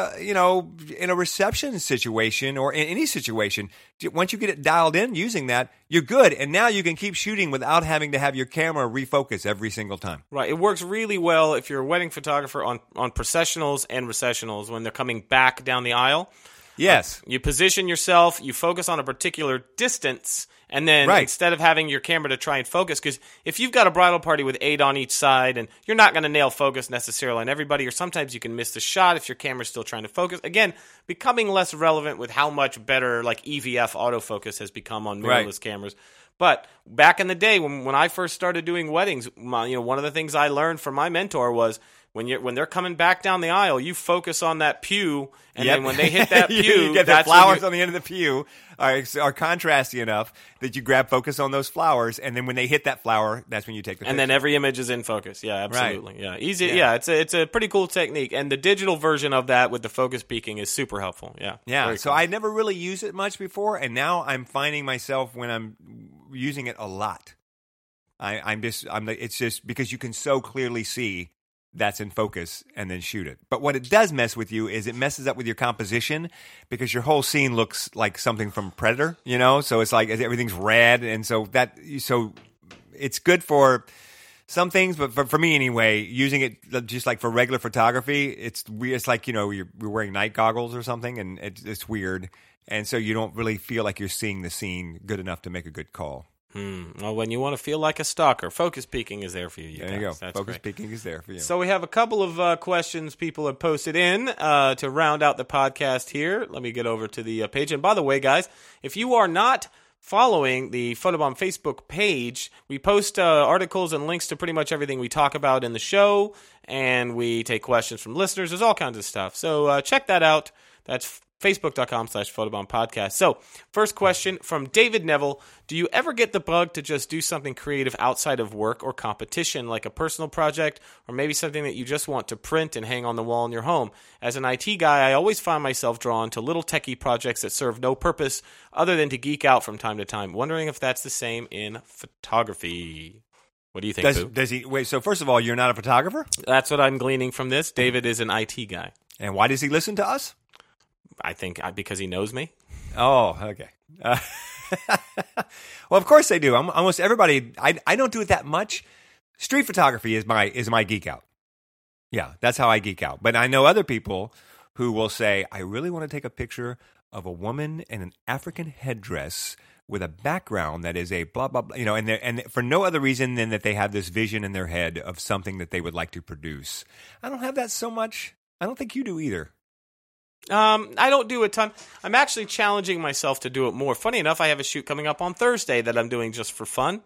in a reception situation or in any situation. Once you get it dialed in using that, you're good. And now you can keep shooting without having to have your camera refocus every single time. Right. It works really well if you're a wedding photographer on processionals and recessionals when they're coming back down the aisle. Yes. You position yourself, you focus on a particular distance, and then instead of having your camera to try and focus, because if you've got a bridal party with 8 on each side, and you're not going to nail focus necessarily on everybody, or sometimes you can miss the shot if your camera's still trying to focus. Again, becoming less relevant with how much better like EVF autofocus has become on mirrorless cameras. But back in the day when I first started doing weddings, one of the things I learned from my mentor was when they're coming back down the aisle, you focus on that pew, and then when they hit that pew, you get the flowers on the end of the pew are contrasty enough that you grab focus on those flowers, and then when they hit that flower, that's when you take the picture. And then every image is in focus. Yeah, absolutely. Right. Yeah, easy. Yeah, it's a pretty cool technique, and the digital version of that with the focus peaking is super helpful. Yeah. So I never really used it much before, and now I'm finding myself when I'm using it a lot. It's just because you can so clearly see that's in focus and then shoot it. But what it does mess with you is it messes up with your composition because your whole scene looks like something from Predator, so it's like everything's red. And so it's good for some things, but for me anyway, using it just like for regular photography, it's weird. It's like, you're wearing night goggles or something, and it's weird. And so you don't really feel like you're seeing the scene good enough to make a good call. Well, when you want to feel like a stalker, focus peaking is there for you. There you go. Focus peaking is there for you. So we have a couple of questions people have posted in to round out the podcast here. Let me get over to the page. And by the way, guys, if you are not following the Photobomb Facebook page, we post articles and links to pretty much everything we talk about in the show, and we take questions from listeners. There's all kinds of stuff. So check that out. That's Facebook.com/Photobomb Podcast. So, first question from David Neville. Do you ever get the bug to just do something creative outside of work or competition, like a personal project, or maybe something that you just want to print and hang on the wall in your home? As an IT guy, I always find myself drawn to little techie projects that serve no purpose other than to geek out from time to time. Wondering if that's the same in photography. What do you think, Does he? Wait, so first of all, you're not a photographer? That's what I'm gleaning from this. David is an IT guy. And why does he listen to us? I think because he knows me. Oh, okay. Well, of course they do. Almost everybody. I don't do it that much. Street photography is my geek out. Yeah, that's how I geek out. But I know other people who will say, I really want to take a picture of a woman in an African headdress with a background that is a blah, blah, blah, and for no other reason than that they have this vision in their head of something that they would like to produce. I don't have that so much. I don't think you do either. I don't do a ton. I'm actually challenging myself to do it more. Funny enough, I have a shoot coming up on Thursday that I'm doing just for fun.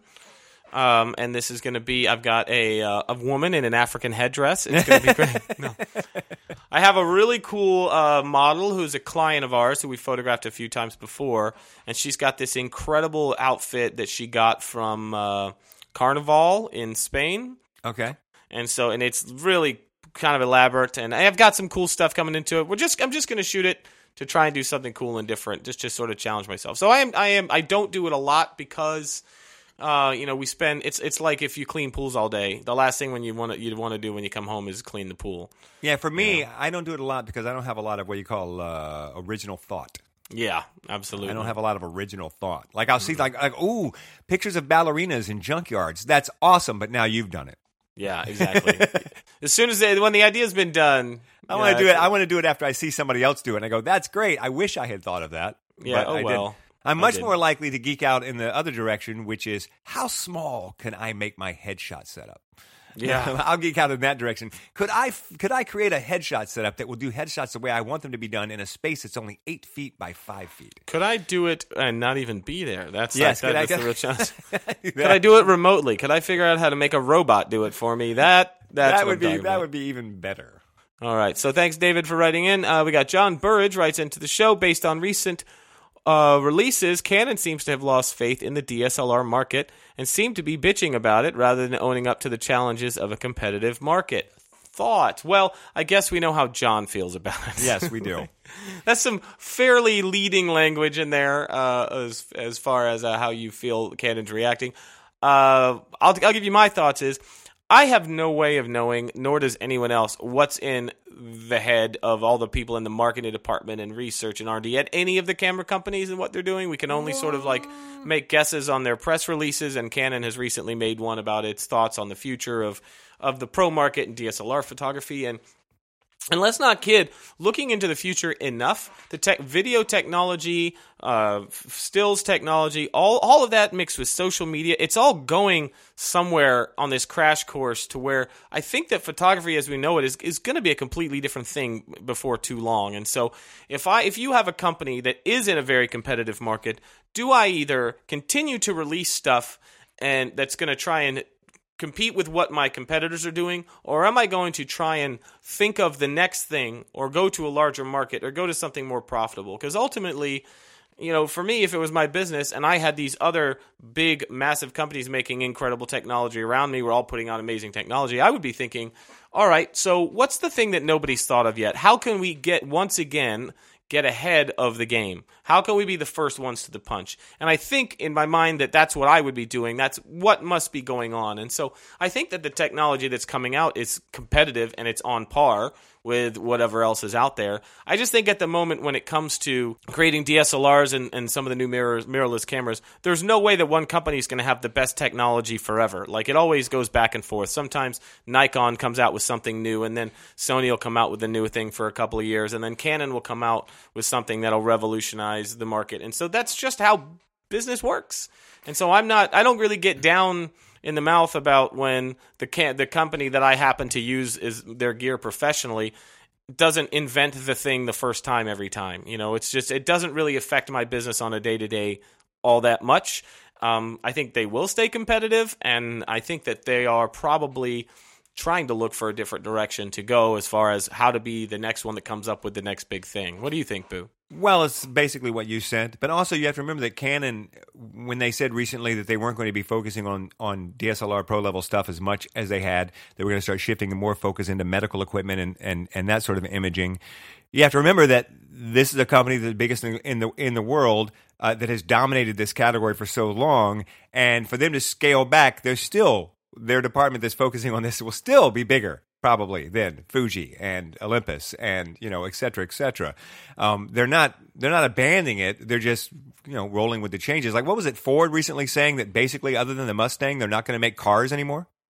And this is going to be, I've got a woman in an African headdress. It's going to be great. No. I have a really cool model who's a client of ours who we photographed a few times before, and she's got this incredible outfit that she got from Carnival in Spain. Okay. And it's really kind of elaborate, and I've got some cool stuff coming into it. I'm just going to shoot it to try and do something cool and different, just to sort of challenge myself. So I don't do it a lot because we spend. It's like if you clean pools all day, the last thing you'd want to do when you come home is clean the pool. Yeah, for me, I don't do it a lot because I don't have a lot of what you call original thought. Yeah, absolutely. I don't have a lot of original thought. Like I'll see ooh, pictures of ballerinas in junkyards. That's awesome, but now you've done it. Yeah, exactly. As soon as when the idea's been done, I want to do it. I want to do it after I see somebody else do it, and I go, "That's great. I wish I had thought of that." Yeah. But well. I'm much more likely to geek out in the other direction, which is how small can I make my headshot setup? Yeah, I'll geek out in that direction. Could I create a headshot setup that will do headshots the way I want them to be done in a space that's only 8 feet by 5 feet? Could I do it and not even be there? That's yes. That's the real challenge. Could I do it remotely? Could I figure out how to make a robot do it for me? That would be even better. All right. So thanks, David, for writing in. We got John Burridge writes into the show based on recent releases. Canon seems to have lost faith in the DSLR market and seem to be bitching about it rather than owning up to the challenges of a competitive market. Thought? Well, I guess we know how John feels about it. Yes, we do. That's some fairly leading language in there as far as how you feel Canon's reacting. I'll give you my thoughts. I have no way of knowing, nor does anyone else, what's in the head of all the people in the marketing department and research and R&D at any of the camera companies and what they're doing. We can only sort of make guesses on their press releases, and Canon has recently made one about its thoughts on the future of the pro market and DSLR photography. And let's not kid, looking into the future enough, the video technology, stills technology, all of that mixed with social media, it's all going somewhere on this crash course to where I think that photography as we know it is going to be a completely different thing before too long. And so if you have a company that is in a very competitive market, do I either continue to release stuff and that's going to try and compete with what my competitors are doing, or am I going to try and think of the next thing or go to a larger market or go to something more profitable? Because ultimately, for me, if it was my business and I had these other big, massive companies making incredible technology around me, we're all putting out amazing technology, I would be thinking, all right, so what's the thing that nobody's thought of yet? How can we get ahead of the game? How can we be the first ones to the punch? And I think in my mind that's what I would be doing. That's what must be going on. And so I think that the technology that's coming out is competitive and it's on par with whatever else is out there. I just think at the moment when it comes to creating DSLRs and some of the new mirrorless cameras, there's no way that one company is going to have the best technology forever. Like it always goes back and forth. Sometimes Nikon comes out with something new and then Sony will come out with a new thing for a couple of years and then Canon will come out with something that'll revolutionize the market. And so that's just how business works. And so I don't really get down in the mouth about when the company that I happen to use is their gear professionally doesn't invent the thing the first time every time. It's just, it doesn't really affect my business on a day-to-day all that much. I think they will stay competitive, and I think that they are probably trying to look for a different direction to go as far as how to be the next one that comes up with the next big thing. What do you think, Boo? Well, it's basically what you said. But also you have to remember that Canon, when they said recently that they weren't going to be focusing on DSLR pro-level stuff as much as they had, they were going to start shifting more focus into medical equipment and that sort of imaging. You have to remember that this is a company that's the biggest in the world that has dominated this category for so long. And for them to scale back, their department that's focusing on this will still be bigger, probably, than Fuji and Olympus and, et cetera, et cetera. They're not abandoning it. They're just, rolling with the changes. Like, what was it, Ford recently saying that basically, other than the Mustang, they're not going to make cars anymore?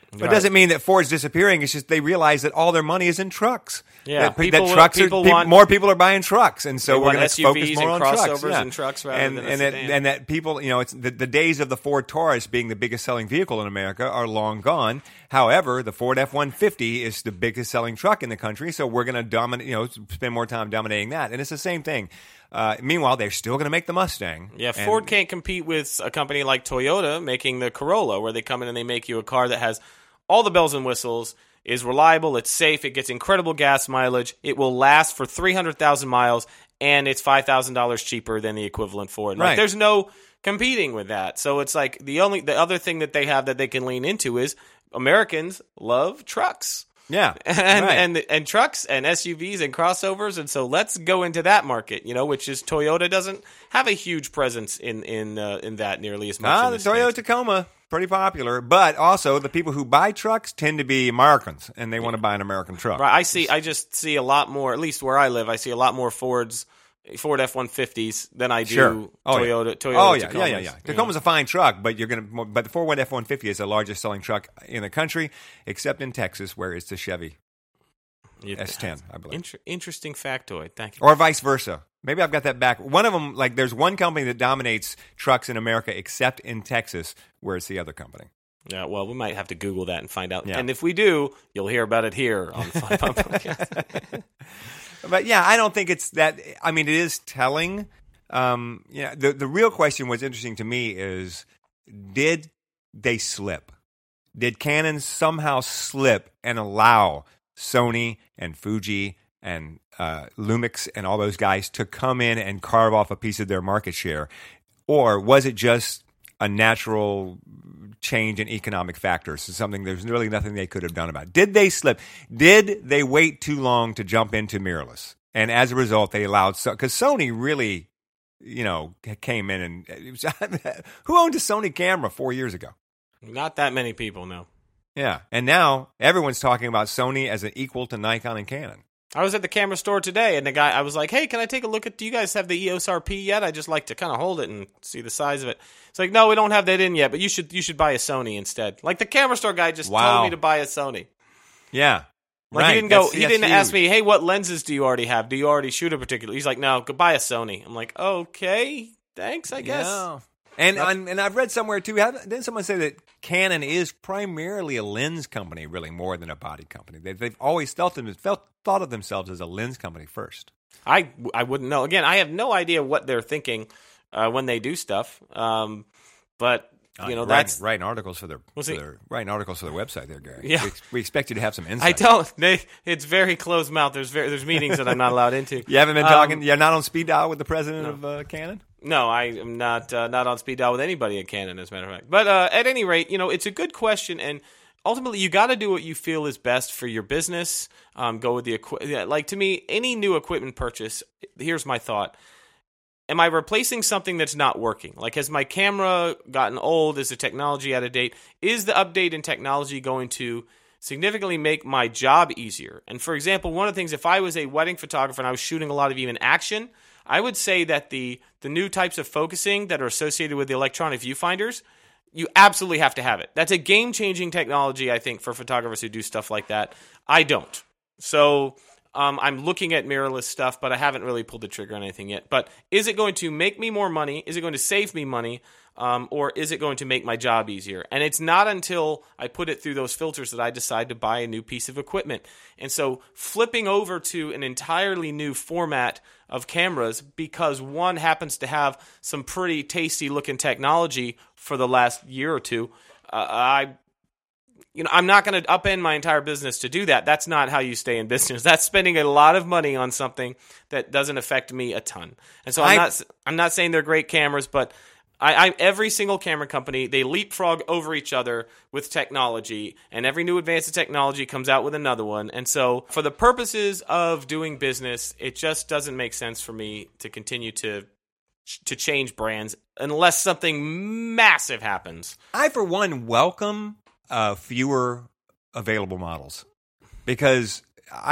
But it doesn't mean that Ford's disappearing. It's just they realize that all their money is in trucks. Yeah, more people are buying trucks, and so we're going to focus SUVs more and on crossovers trucks. and trucks rather than a sedan. And that people, it's the days of the Ford Taurus being the biggest selling vehicle in America are long gone. However, the Ford F-150 is the biggest selling truck in the country, so we're going to spend more time dominating that. And it's the same thing. Meanwhile, they're still going to make the Mustang. Yeah, Ford can't compete with a company like Toyota making the Corolla, where they come in and they make you a car that has all the bells and whistles, is reliable, it's safe, it gets incredible gas mileage, it will last for 300,000 miles, and it's $5,000 cheaper than the equivalent Ford. Right. There's no competing with that. So it's like the other thing that they have that they can lean into is Americans love trucks. Yeah, and trucks and SUVs and crossovers, and so let's go into that market, which is Toyota doesn't have a huge presence in that nearly as much. The Toyota Tacoma, pretty popular, but also the people who buy trucks tend to be Americans, and they want to buy an American truck. Right, I just see a lot more, at least where I live, I see a lot more Ford F-150s than I do Toyota. Toyota. Yeah. Tacoma's a fine truck, but the Ford F-150 is the largest selling truck in the country, except in Texas, where it's the Chevy S10, I believe. Interesting factoid. Thank you. Or vice versa. Maybe I've got that back. One of them, there's one company that dominates trucks in America, except in Texas, where it's the other company. Yeah, well, we might have to Google that and find out. Yeah. And if we do, you'll hear about it here on the 5 Pump Podcast. But yeah, I don't think it's that. I mean, it is telling. The real question, what's interesting to me is, did they slip? Did Canon somehow slip and allow Sony and Fuji and Lumix and all those guys to come in and carve off a piece of their market share? Or was it just a natural change in economic factors? So there's really nothing they could have done about it. Did they slip? Did they wait too long to jump into mirrorless? And as a result, they allowed, because Sony really, came in and who owned a Sony camera 4 years ago? Not that many people, no. Yeah. And now everyone's talking about Sony as an equal to Nikon and Canon. I was at the camera store today, and I was like, hey, can I take a look at, do you guys have the EOS RP yet? I just like to kind of hold it and see the size of it. It's like, no, we don't have that in yet, but you should buy a Sony instead. Like, the camera store guy just told me to buy a Sony. Yeah. Like, he didn't ask me, hey, what lenses do you already have? Do you already shoot a particular? He's like, no, go buy a Sony. I'm like, okay, thanks, I guess. Yeah. And I've read somewhere too. Didn't someone say that Canon is primarily a lens company, really more than a body company? They've always thought of themselves as a lens company first. I wouldn't know. Again, I have no idea what they're thinking when they do stuff. But that's writing articles for their website there, Gary. Yeah. We expect you to have some insight. I don't. It's very closed mouth. There's meetings that I'm not allowed into. You haven't been talking. You're not on speed dial with the president of Canon. No, I am not on speed dial with anybody at Canon, as a matter of fact. But at any rate, it's a good question, and ultimately, you got to do what you feel is best for your business. Go with the equipment. To me, any new equipment purchase. Here's my thought: am I replacing something that's not working? Like, has my camera gotten old? Is the technology out of date? Is the update in technology going to significantly make my job easier? And for example, one of the things, if I was a wedding photographer and I was shooting a lot of even action, I would say that the new types of focusing that are associated with the electronic viewfinders, you absolutely have to have it. That's a game-changing technology, I think, for photographers who do stuff like that. I don't. So I'm looking at mirrorless stuff, but I haven't really pulled the trigger on anything yet. But is it going to make me more money? Is it going to save me money? Or is it going to make my job easier? And it's not until I put it through those filters that I decide to buy a new piece of equipment. And so flipping over to an entirely new format of cameras, because one happens to have some pretty tasty looking technology for the last year or two, I'm not going to upend my entire business to do that. That's not how you stay in business. That's spending a lot of money on something that doesn't affect me a ton. And so I'm not saying they're great cameras, but every single camera company, they leapfrog over each other with technology, and every new advance of technology comes out with another one. And so for the purposes of doing business, it just doesn't make sense for me to continue to change brands unless something massive happens. I, for one, welcome fewer available models, because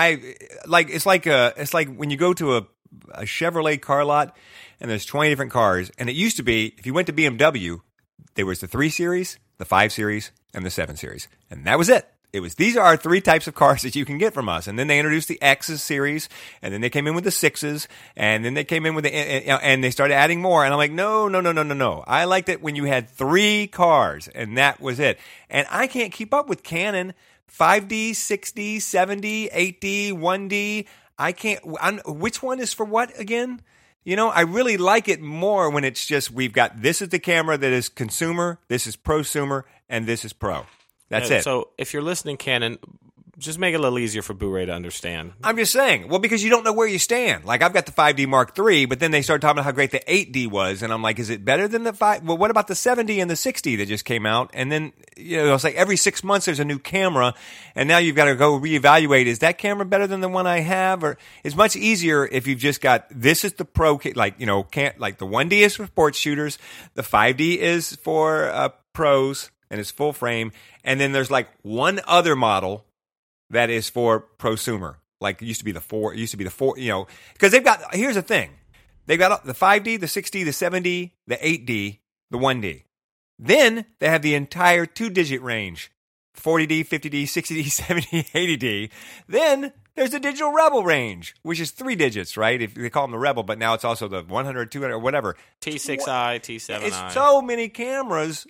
it's like when you go to a Chevrolet car lot and there's 20 different cars, and it used to be, if you went to BMW, there was the 3 Series, the 5 Series, and the 7 Series. And that was it. These are our 3 types of cars that you can get from us. And then they introduced the X's series, and then they came in with the 6s, and then they came in with and they started adding more. And I'm like, no. I liked it when you had 3 cars, and that was it. And I can't keep up with Canon 5D, 6D, 7D, 8D, 1D. I can't. Which one is for what again? I really like it more when it's just this is the camera that is consumer, this is prosumer, and this is pro. That's it. So if you're listening, Canon, just make it a little easier for Boo Ray to understand. I'm just saying. Well, because you don't know where you stand. Like, I've got the 5D Mark III, but then they started talking about how great the 8D was, and I'm like, is it better than the 5? Well, what about the 7D and the 6D that just came out? And then, it's like every 6 months there's a new camera, and now you've got to go reevaluate, is that camera better than the one I have? Or it's much easier if you've just got, this is the pro, like the 1D is for sports shooters, the 5D is for pros, and it's full frame, and then there's like one other model that is for prosumer. Like, it used to be the 4, because here's the thing. They've got the 5D, the 6D, the 7D, the 8D, the 1D. Then they have the entire 2-digit range, 40D, 50D, 60D, 70D, 80D. Then there's the Digital Rebel range, which is 3 digits, right? If they call them the Rebel, but now it's also the 100, 200, or whatever. T6i, T7i. It's so many cameras.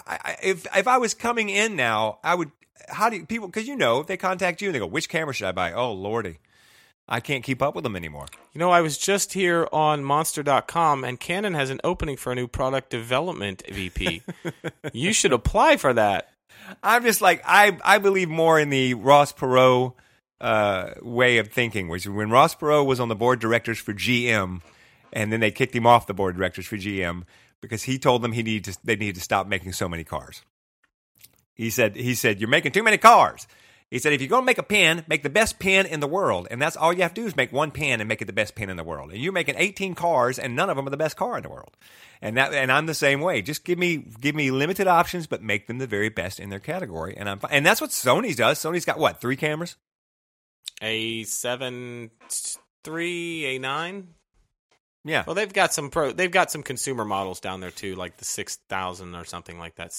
If I was coming in now, I would. How do people? Because if they contact you and they go, "Which camera should I buy?" Oh lordy, I can't keep up with them anymore. I was just here on Monster.com, and Canon has an opening for a new product development VP. You should apply for that. I'm just like I believe more in the Ross Perot way of thinking, which is when Ross Perot was on the board of directors for GM, and then they kicked him off the board of directors for GM because he told them they needed to stop making so many cars. He said, you're making too many cars. He said, if you're going to make a pen, make the best pen in the world. And that's all you have to do is make one pen and make it the best pen in the world. And you're making 18 cars, and none of them are the best car in the world. And I'm the same way. Just give me limited options, but make them the very best in their category. And I'm fine. And that's what Sony does. Sony's got, what, 3 cameras? A 7 III, a 9. Yeah. Well, they've got some consumer models down there too, like the 6000 or something like that,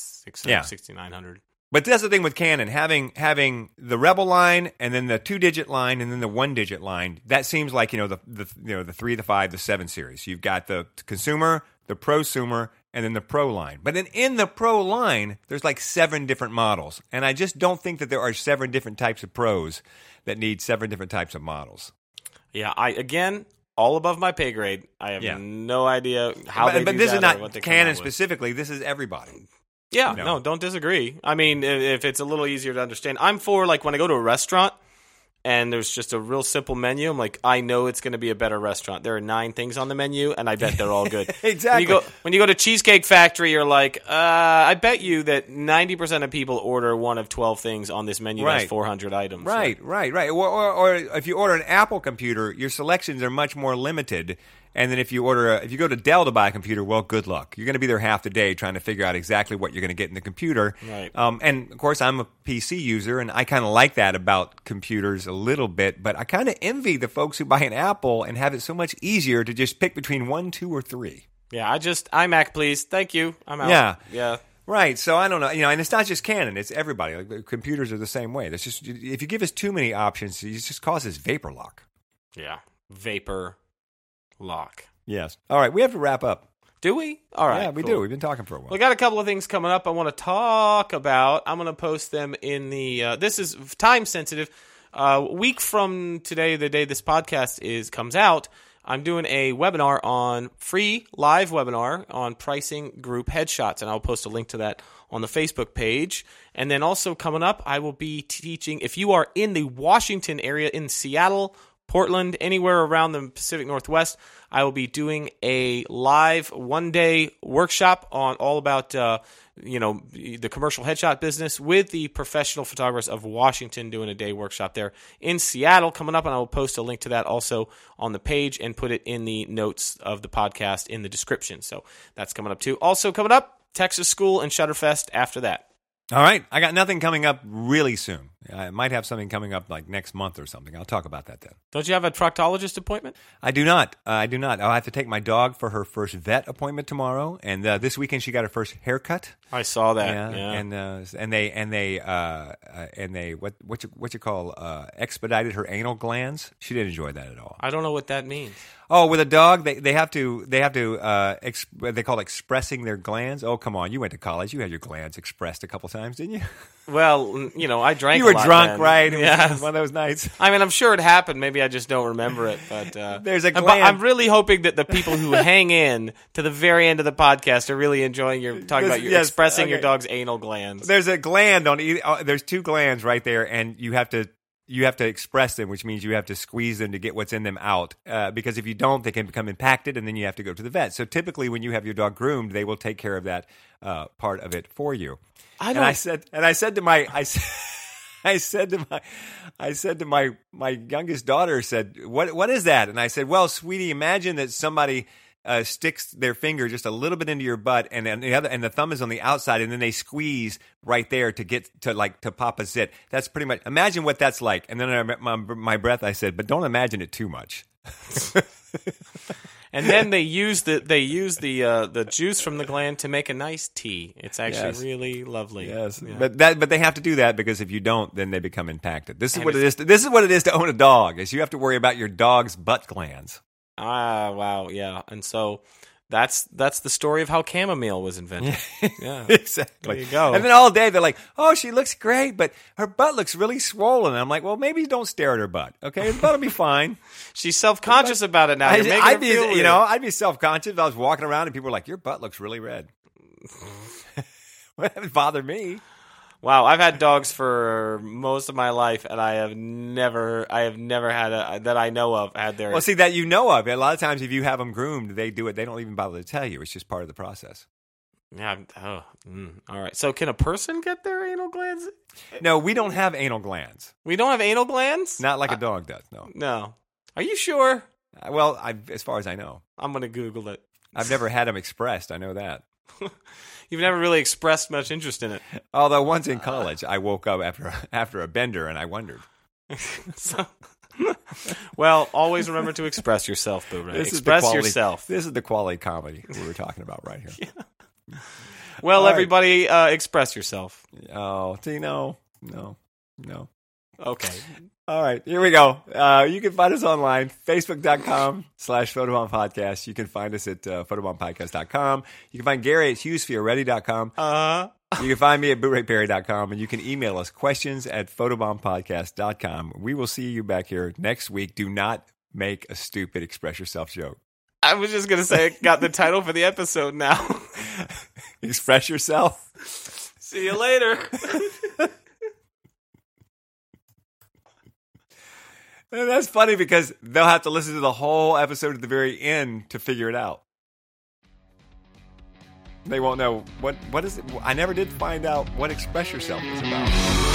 6900. But that's the thing with Canon, having the Rebel line and then the 2-digit line and then the 1-digit line. That seems like the 3, the 5, the 7 series. You've got the consumer, the prosumer, and then the pro line. But then in the pro line, there's like 7 different models, and I just don't think that there are 7 different types of pros that need 7 different types of models. Yeah, all above my pay grade. I have no idea how they do that. But this is not Canon specifically. This is everybody. Yeah, no, don't disagree. I mean, if it's a little easier to understand. I'm for, like, when I go to a restaurant and there's just a real simple menu, I'm like, I know it's going to be a better restaurant. There are 9 things on the menu, and I bet they're all good. Exactly. When you go to Cheesecake Factory, you're like, I bet you that 90% of people order one of 12 things on this menu that has 400 items. Right. Or if you order an Apple computer, your selections are much more limited. And then if you go to Dell to buy a computer, well, good luck. You're going to be there half the day trying to figure out exactly what you're going to get in the computer. Right. And of course, I'm a PC user, and I kind of like that about computers a little bit. But I kind of envy the folks who buy an Apple and have it so much easier to just pick between 1, 2, or 3. Yeah, iMac, please. Thank you. I'm out. Yeah. Right. So I don't know. And it's not just Canon; it's everybody. Like, computers are the same way. That's just if you give us too many options, it just causes vapor lock. Yeah, vapor lock. Yes. All right, we have to wrap up. Do we? All right. Yeah, we do. We've been talking for a while. We got a couple of things coming up I want to talk about. I'm going to post them in the this is time sensitive. A week from today, the day this podcast comes out, I'm doing a webinar free live webinar on pricing group headshots, and I'll post a link to that on the Facebook page. And then also coming up, I will be teaching, if you are in the Washington area, in Seattle, Portland, anywhere around the Pacific Northwest, I will be doing a live 1-day workshop on all about the commercial headshot business with the professional photographers of Washington, doing a day workshop there in Seattle coming up, and I will post a link to that also on the page and put it in the notes of the podcast in the description. So that's coming up too. Also coming up, Texas School and Shutterfest after that. All right. I got nothing coming up really soon. I might have something coming up like next month or something. I'll talk about that then. Don't you have a proctologist appointment? I do not. I'll have to take my dog for her first vet appointment tomorrow, and this weekend she got her first haircut. I saw that. Yeah. And they what you call expedited her anal glands. She didn't enjoy that at all. I don't know what that means. Oh, with a dog, they have to they call it expressing their glands. Oh, come on, you went to college. You had your glands expressed a couple times, didn't you? Well, I drank. You were a lot drunk, then. right? Yeah, One of those nights. I mean, I'm sure it happened. Maybe I just don't remember it. But there's a but gland. I'm really hoping that the people who hang in to the very end of the podcast are really enjoying your talking about your expressing your dog's anal glands. There's a gland on either. There's two glands right there, and you have to express them, which means you have to squeeze them to get what's in them out. Because if you don't, they can become impacted, and then you have to go to the vet. So typically, when you have your dog groomed, they will take care of that part of it for you. I said to my youngest daughter, said, what is that? And I said, well, sweetie, imagine that somebody sticks their finger just a little bit into your butt, and the thumb is on the outside, and then they squeeze right there to get to pop a zit. That's pretty much. Imagine what that's like. And then under my breath, I said, but don't imagine it too much. And then they use the juice from the gland to make a nice tea. It's actually really lovely. Yes, yeah. but they have to do that because if you don't, then they become impacted. This is what it is. This is what it is to own a dog. Is you have to worry about your dog's butt glands. Ah, wow, yeah. And so that's the story of how chamomile was invented. Yeah, exactly. There you go. And then all day they're like, "Oh, she looks great, but her butt looks really swollen." And I'm like, "Well, maybe don't stare at her butt. Okay, her butt will be fine." She's self-conscious about it now. You're making her feel weird. I'd be self-conscious if I was walking around and people were like, "Your butt looks really red." Well, that would bother me. Wow, I've had dogs for most of my life, and I have never had that I know of had their. Well, see that you know of. A lot of times, if you have them groomed, they do it. They don't even bother to tell you. It's just part of the process. Yeah. All right. So, can a person get their anal glands? No, we don't have anal glands. We don't have anal glands. Not like a dog does. No. No. Are you sure? Well, as far as I know, I'm going to Google it. I've never had them expressed. I know that. You've never really expressed much interest in it. Although once in college, I woke up after a bender and I wondered. Well, always remember to express yourself, Boo Ray. Express yourself. This is the quality comedy we were talking about right here. Yeah. Well, everybody, express yourself. Oh, see, no. Okay. All right, here we go. You can find us online, facebook.com/Photobomb Podcast. You can find us at photobombpodcast.com. You can find Gary at HughesFearReady.com. You can find me at BooRayPerry.com, and you can email us questions at photobombpodcast.com. We will see you back here next week. Do not make a stupid express yourself joke. I was just going to say, I got the title for the episode now. Express yourself. See you later. And that's funny because they'll have to listen to the whole episode at the very end to figure it out. They won't know what is it. I never did find out what express yourself was about.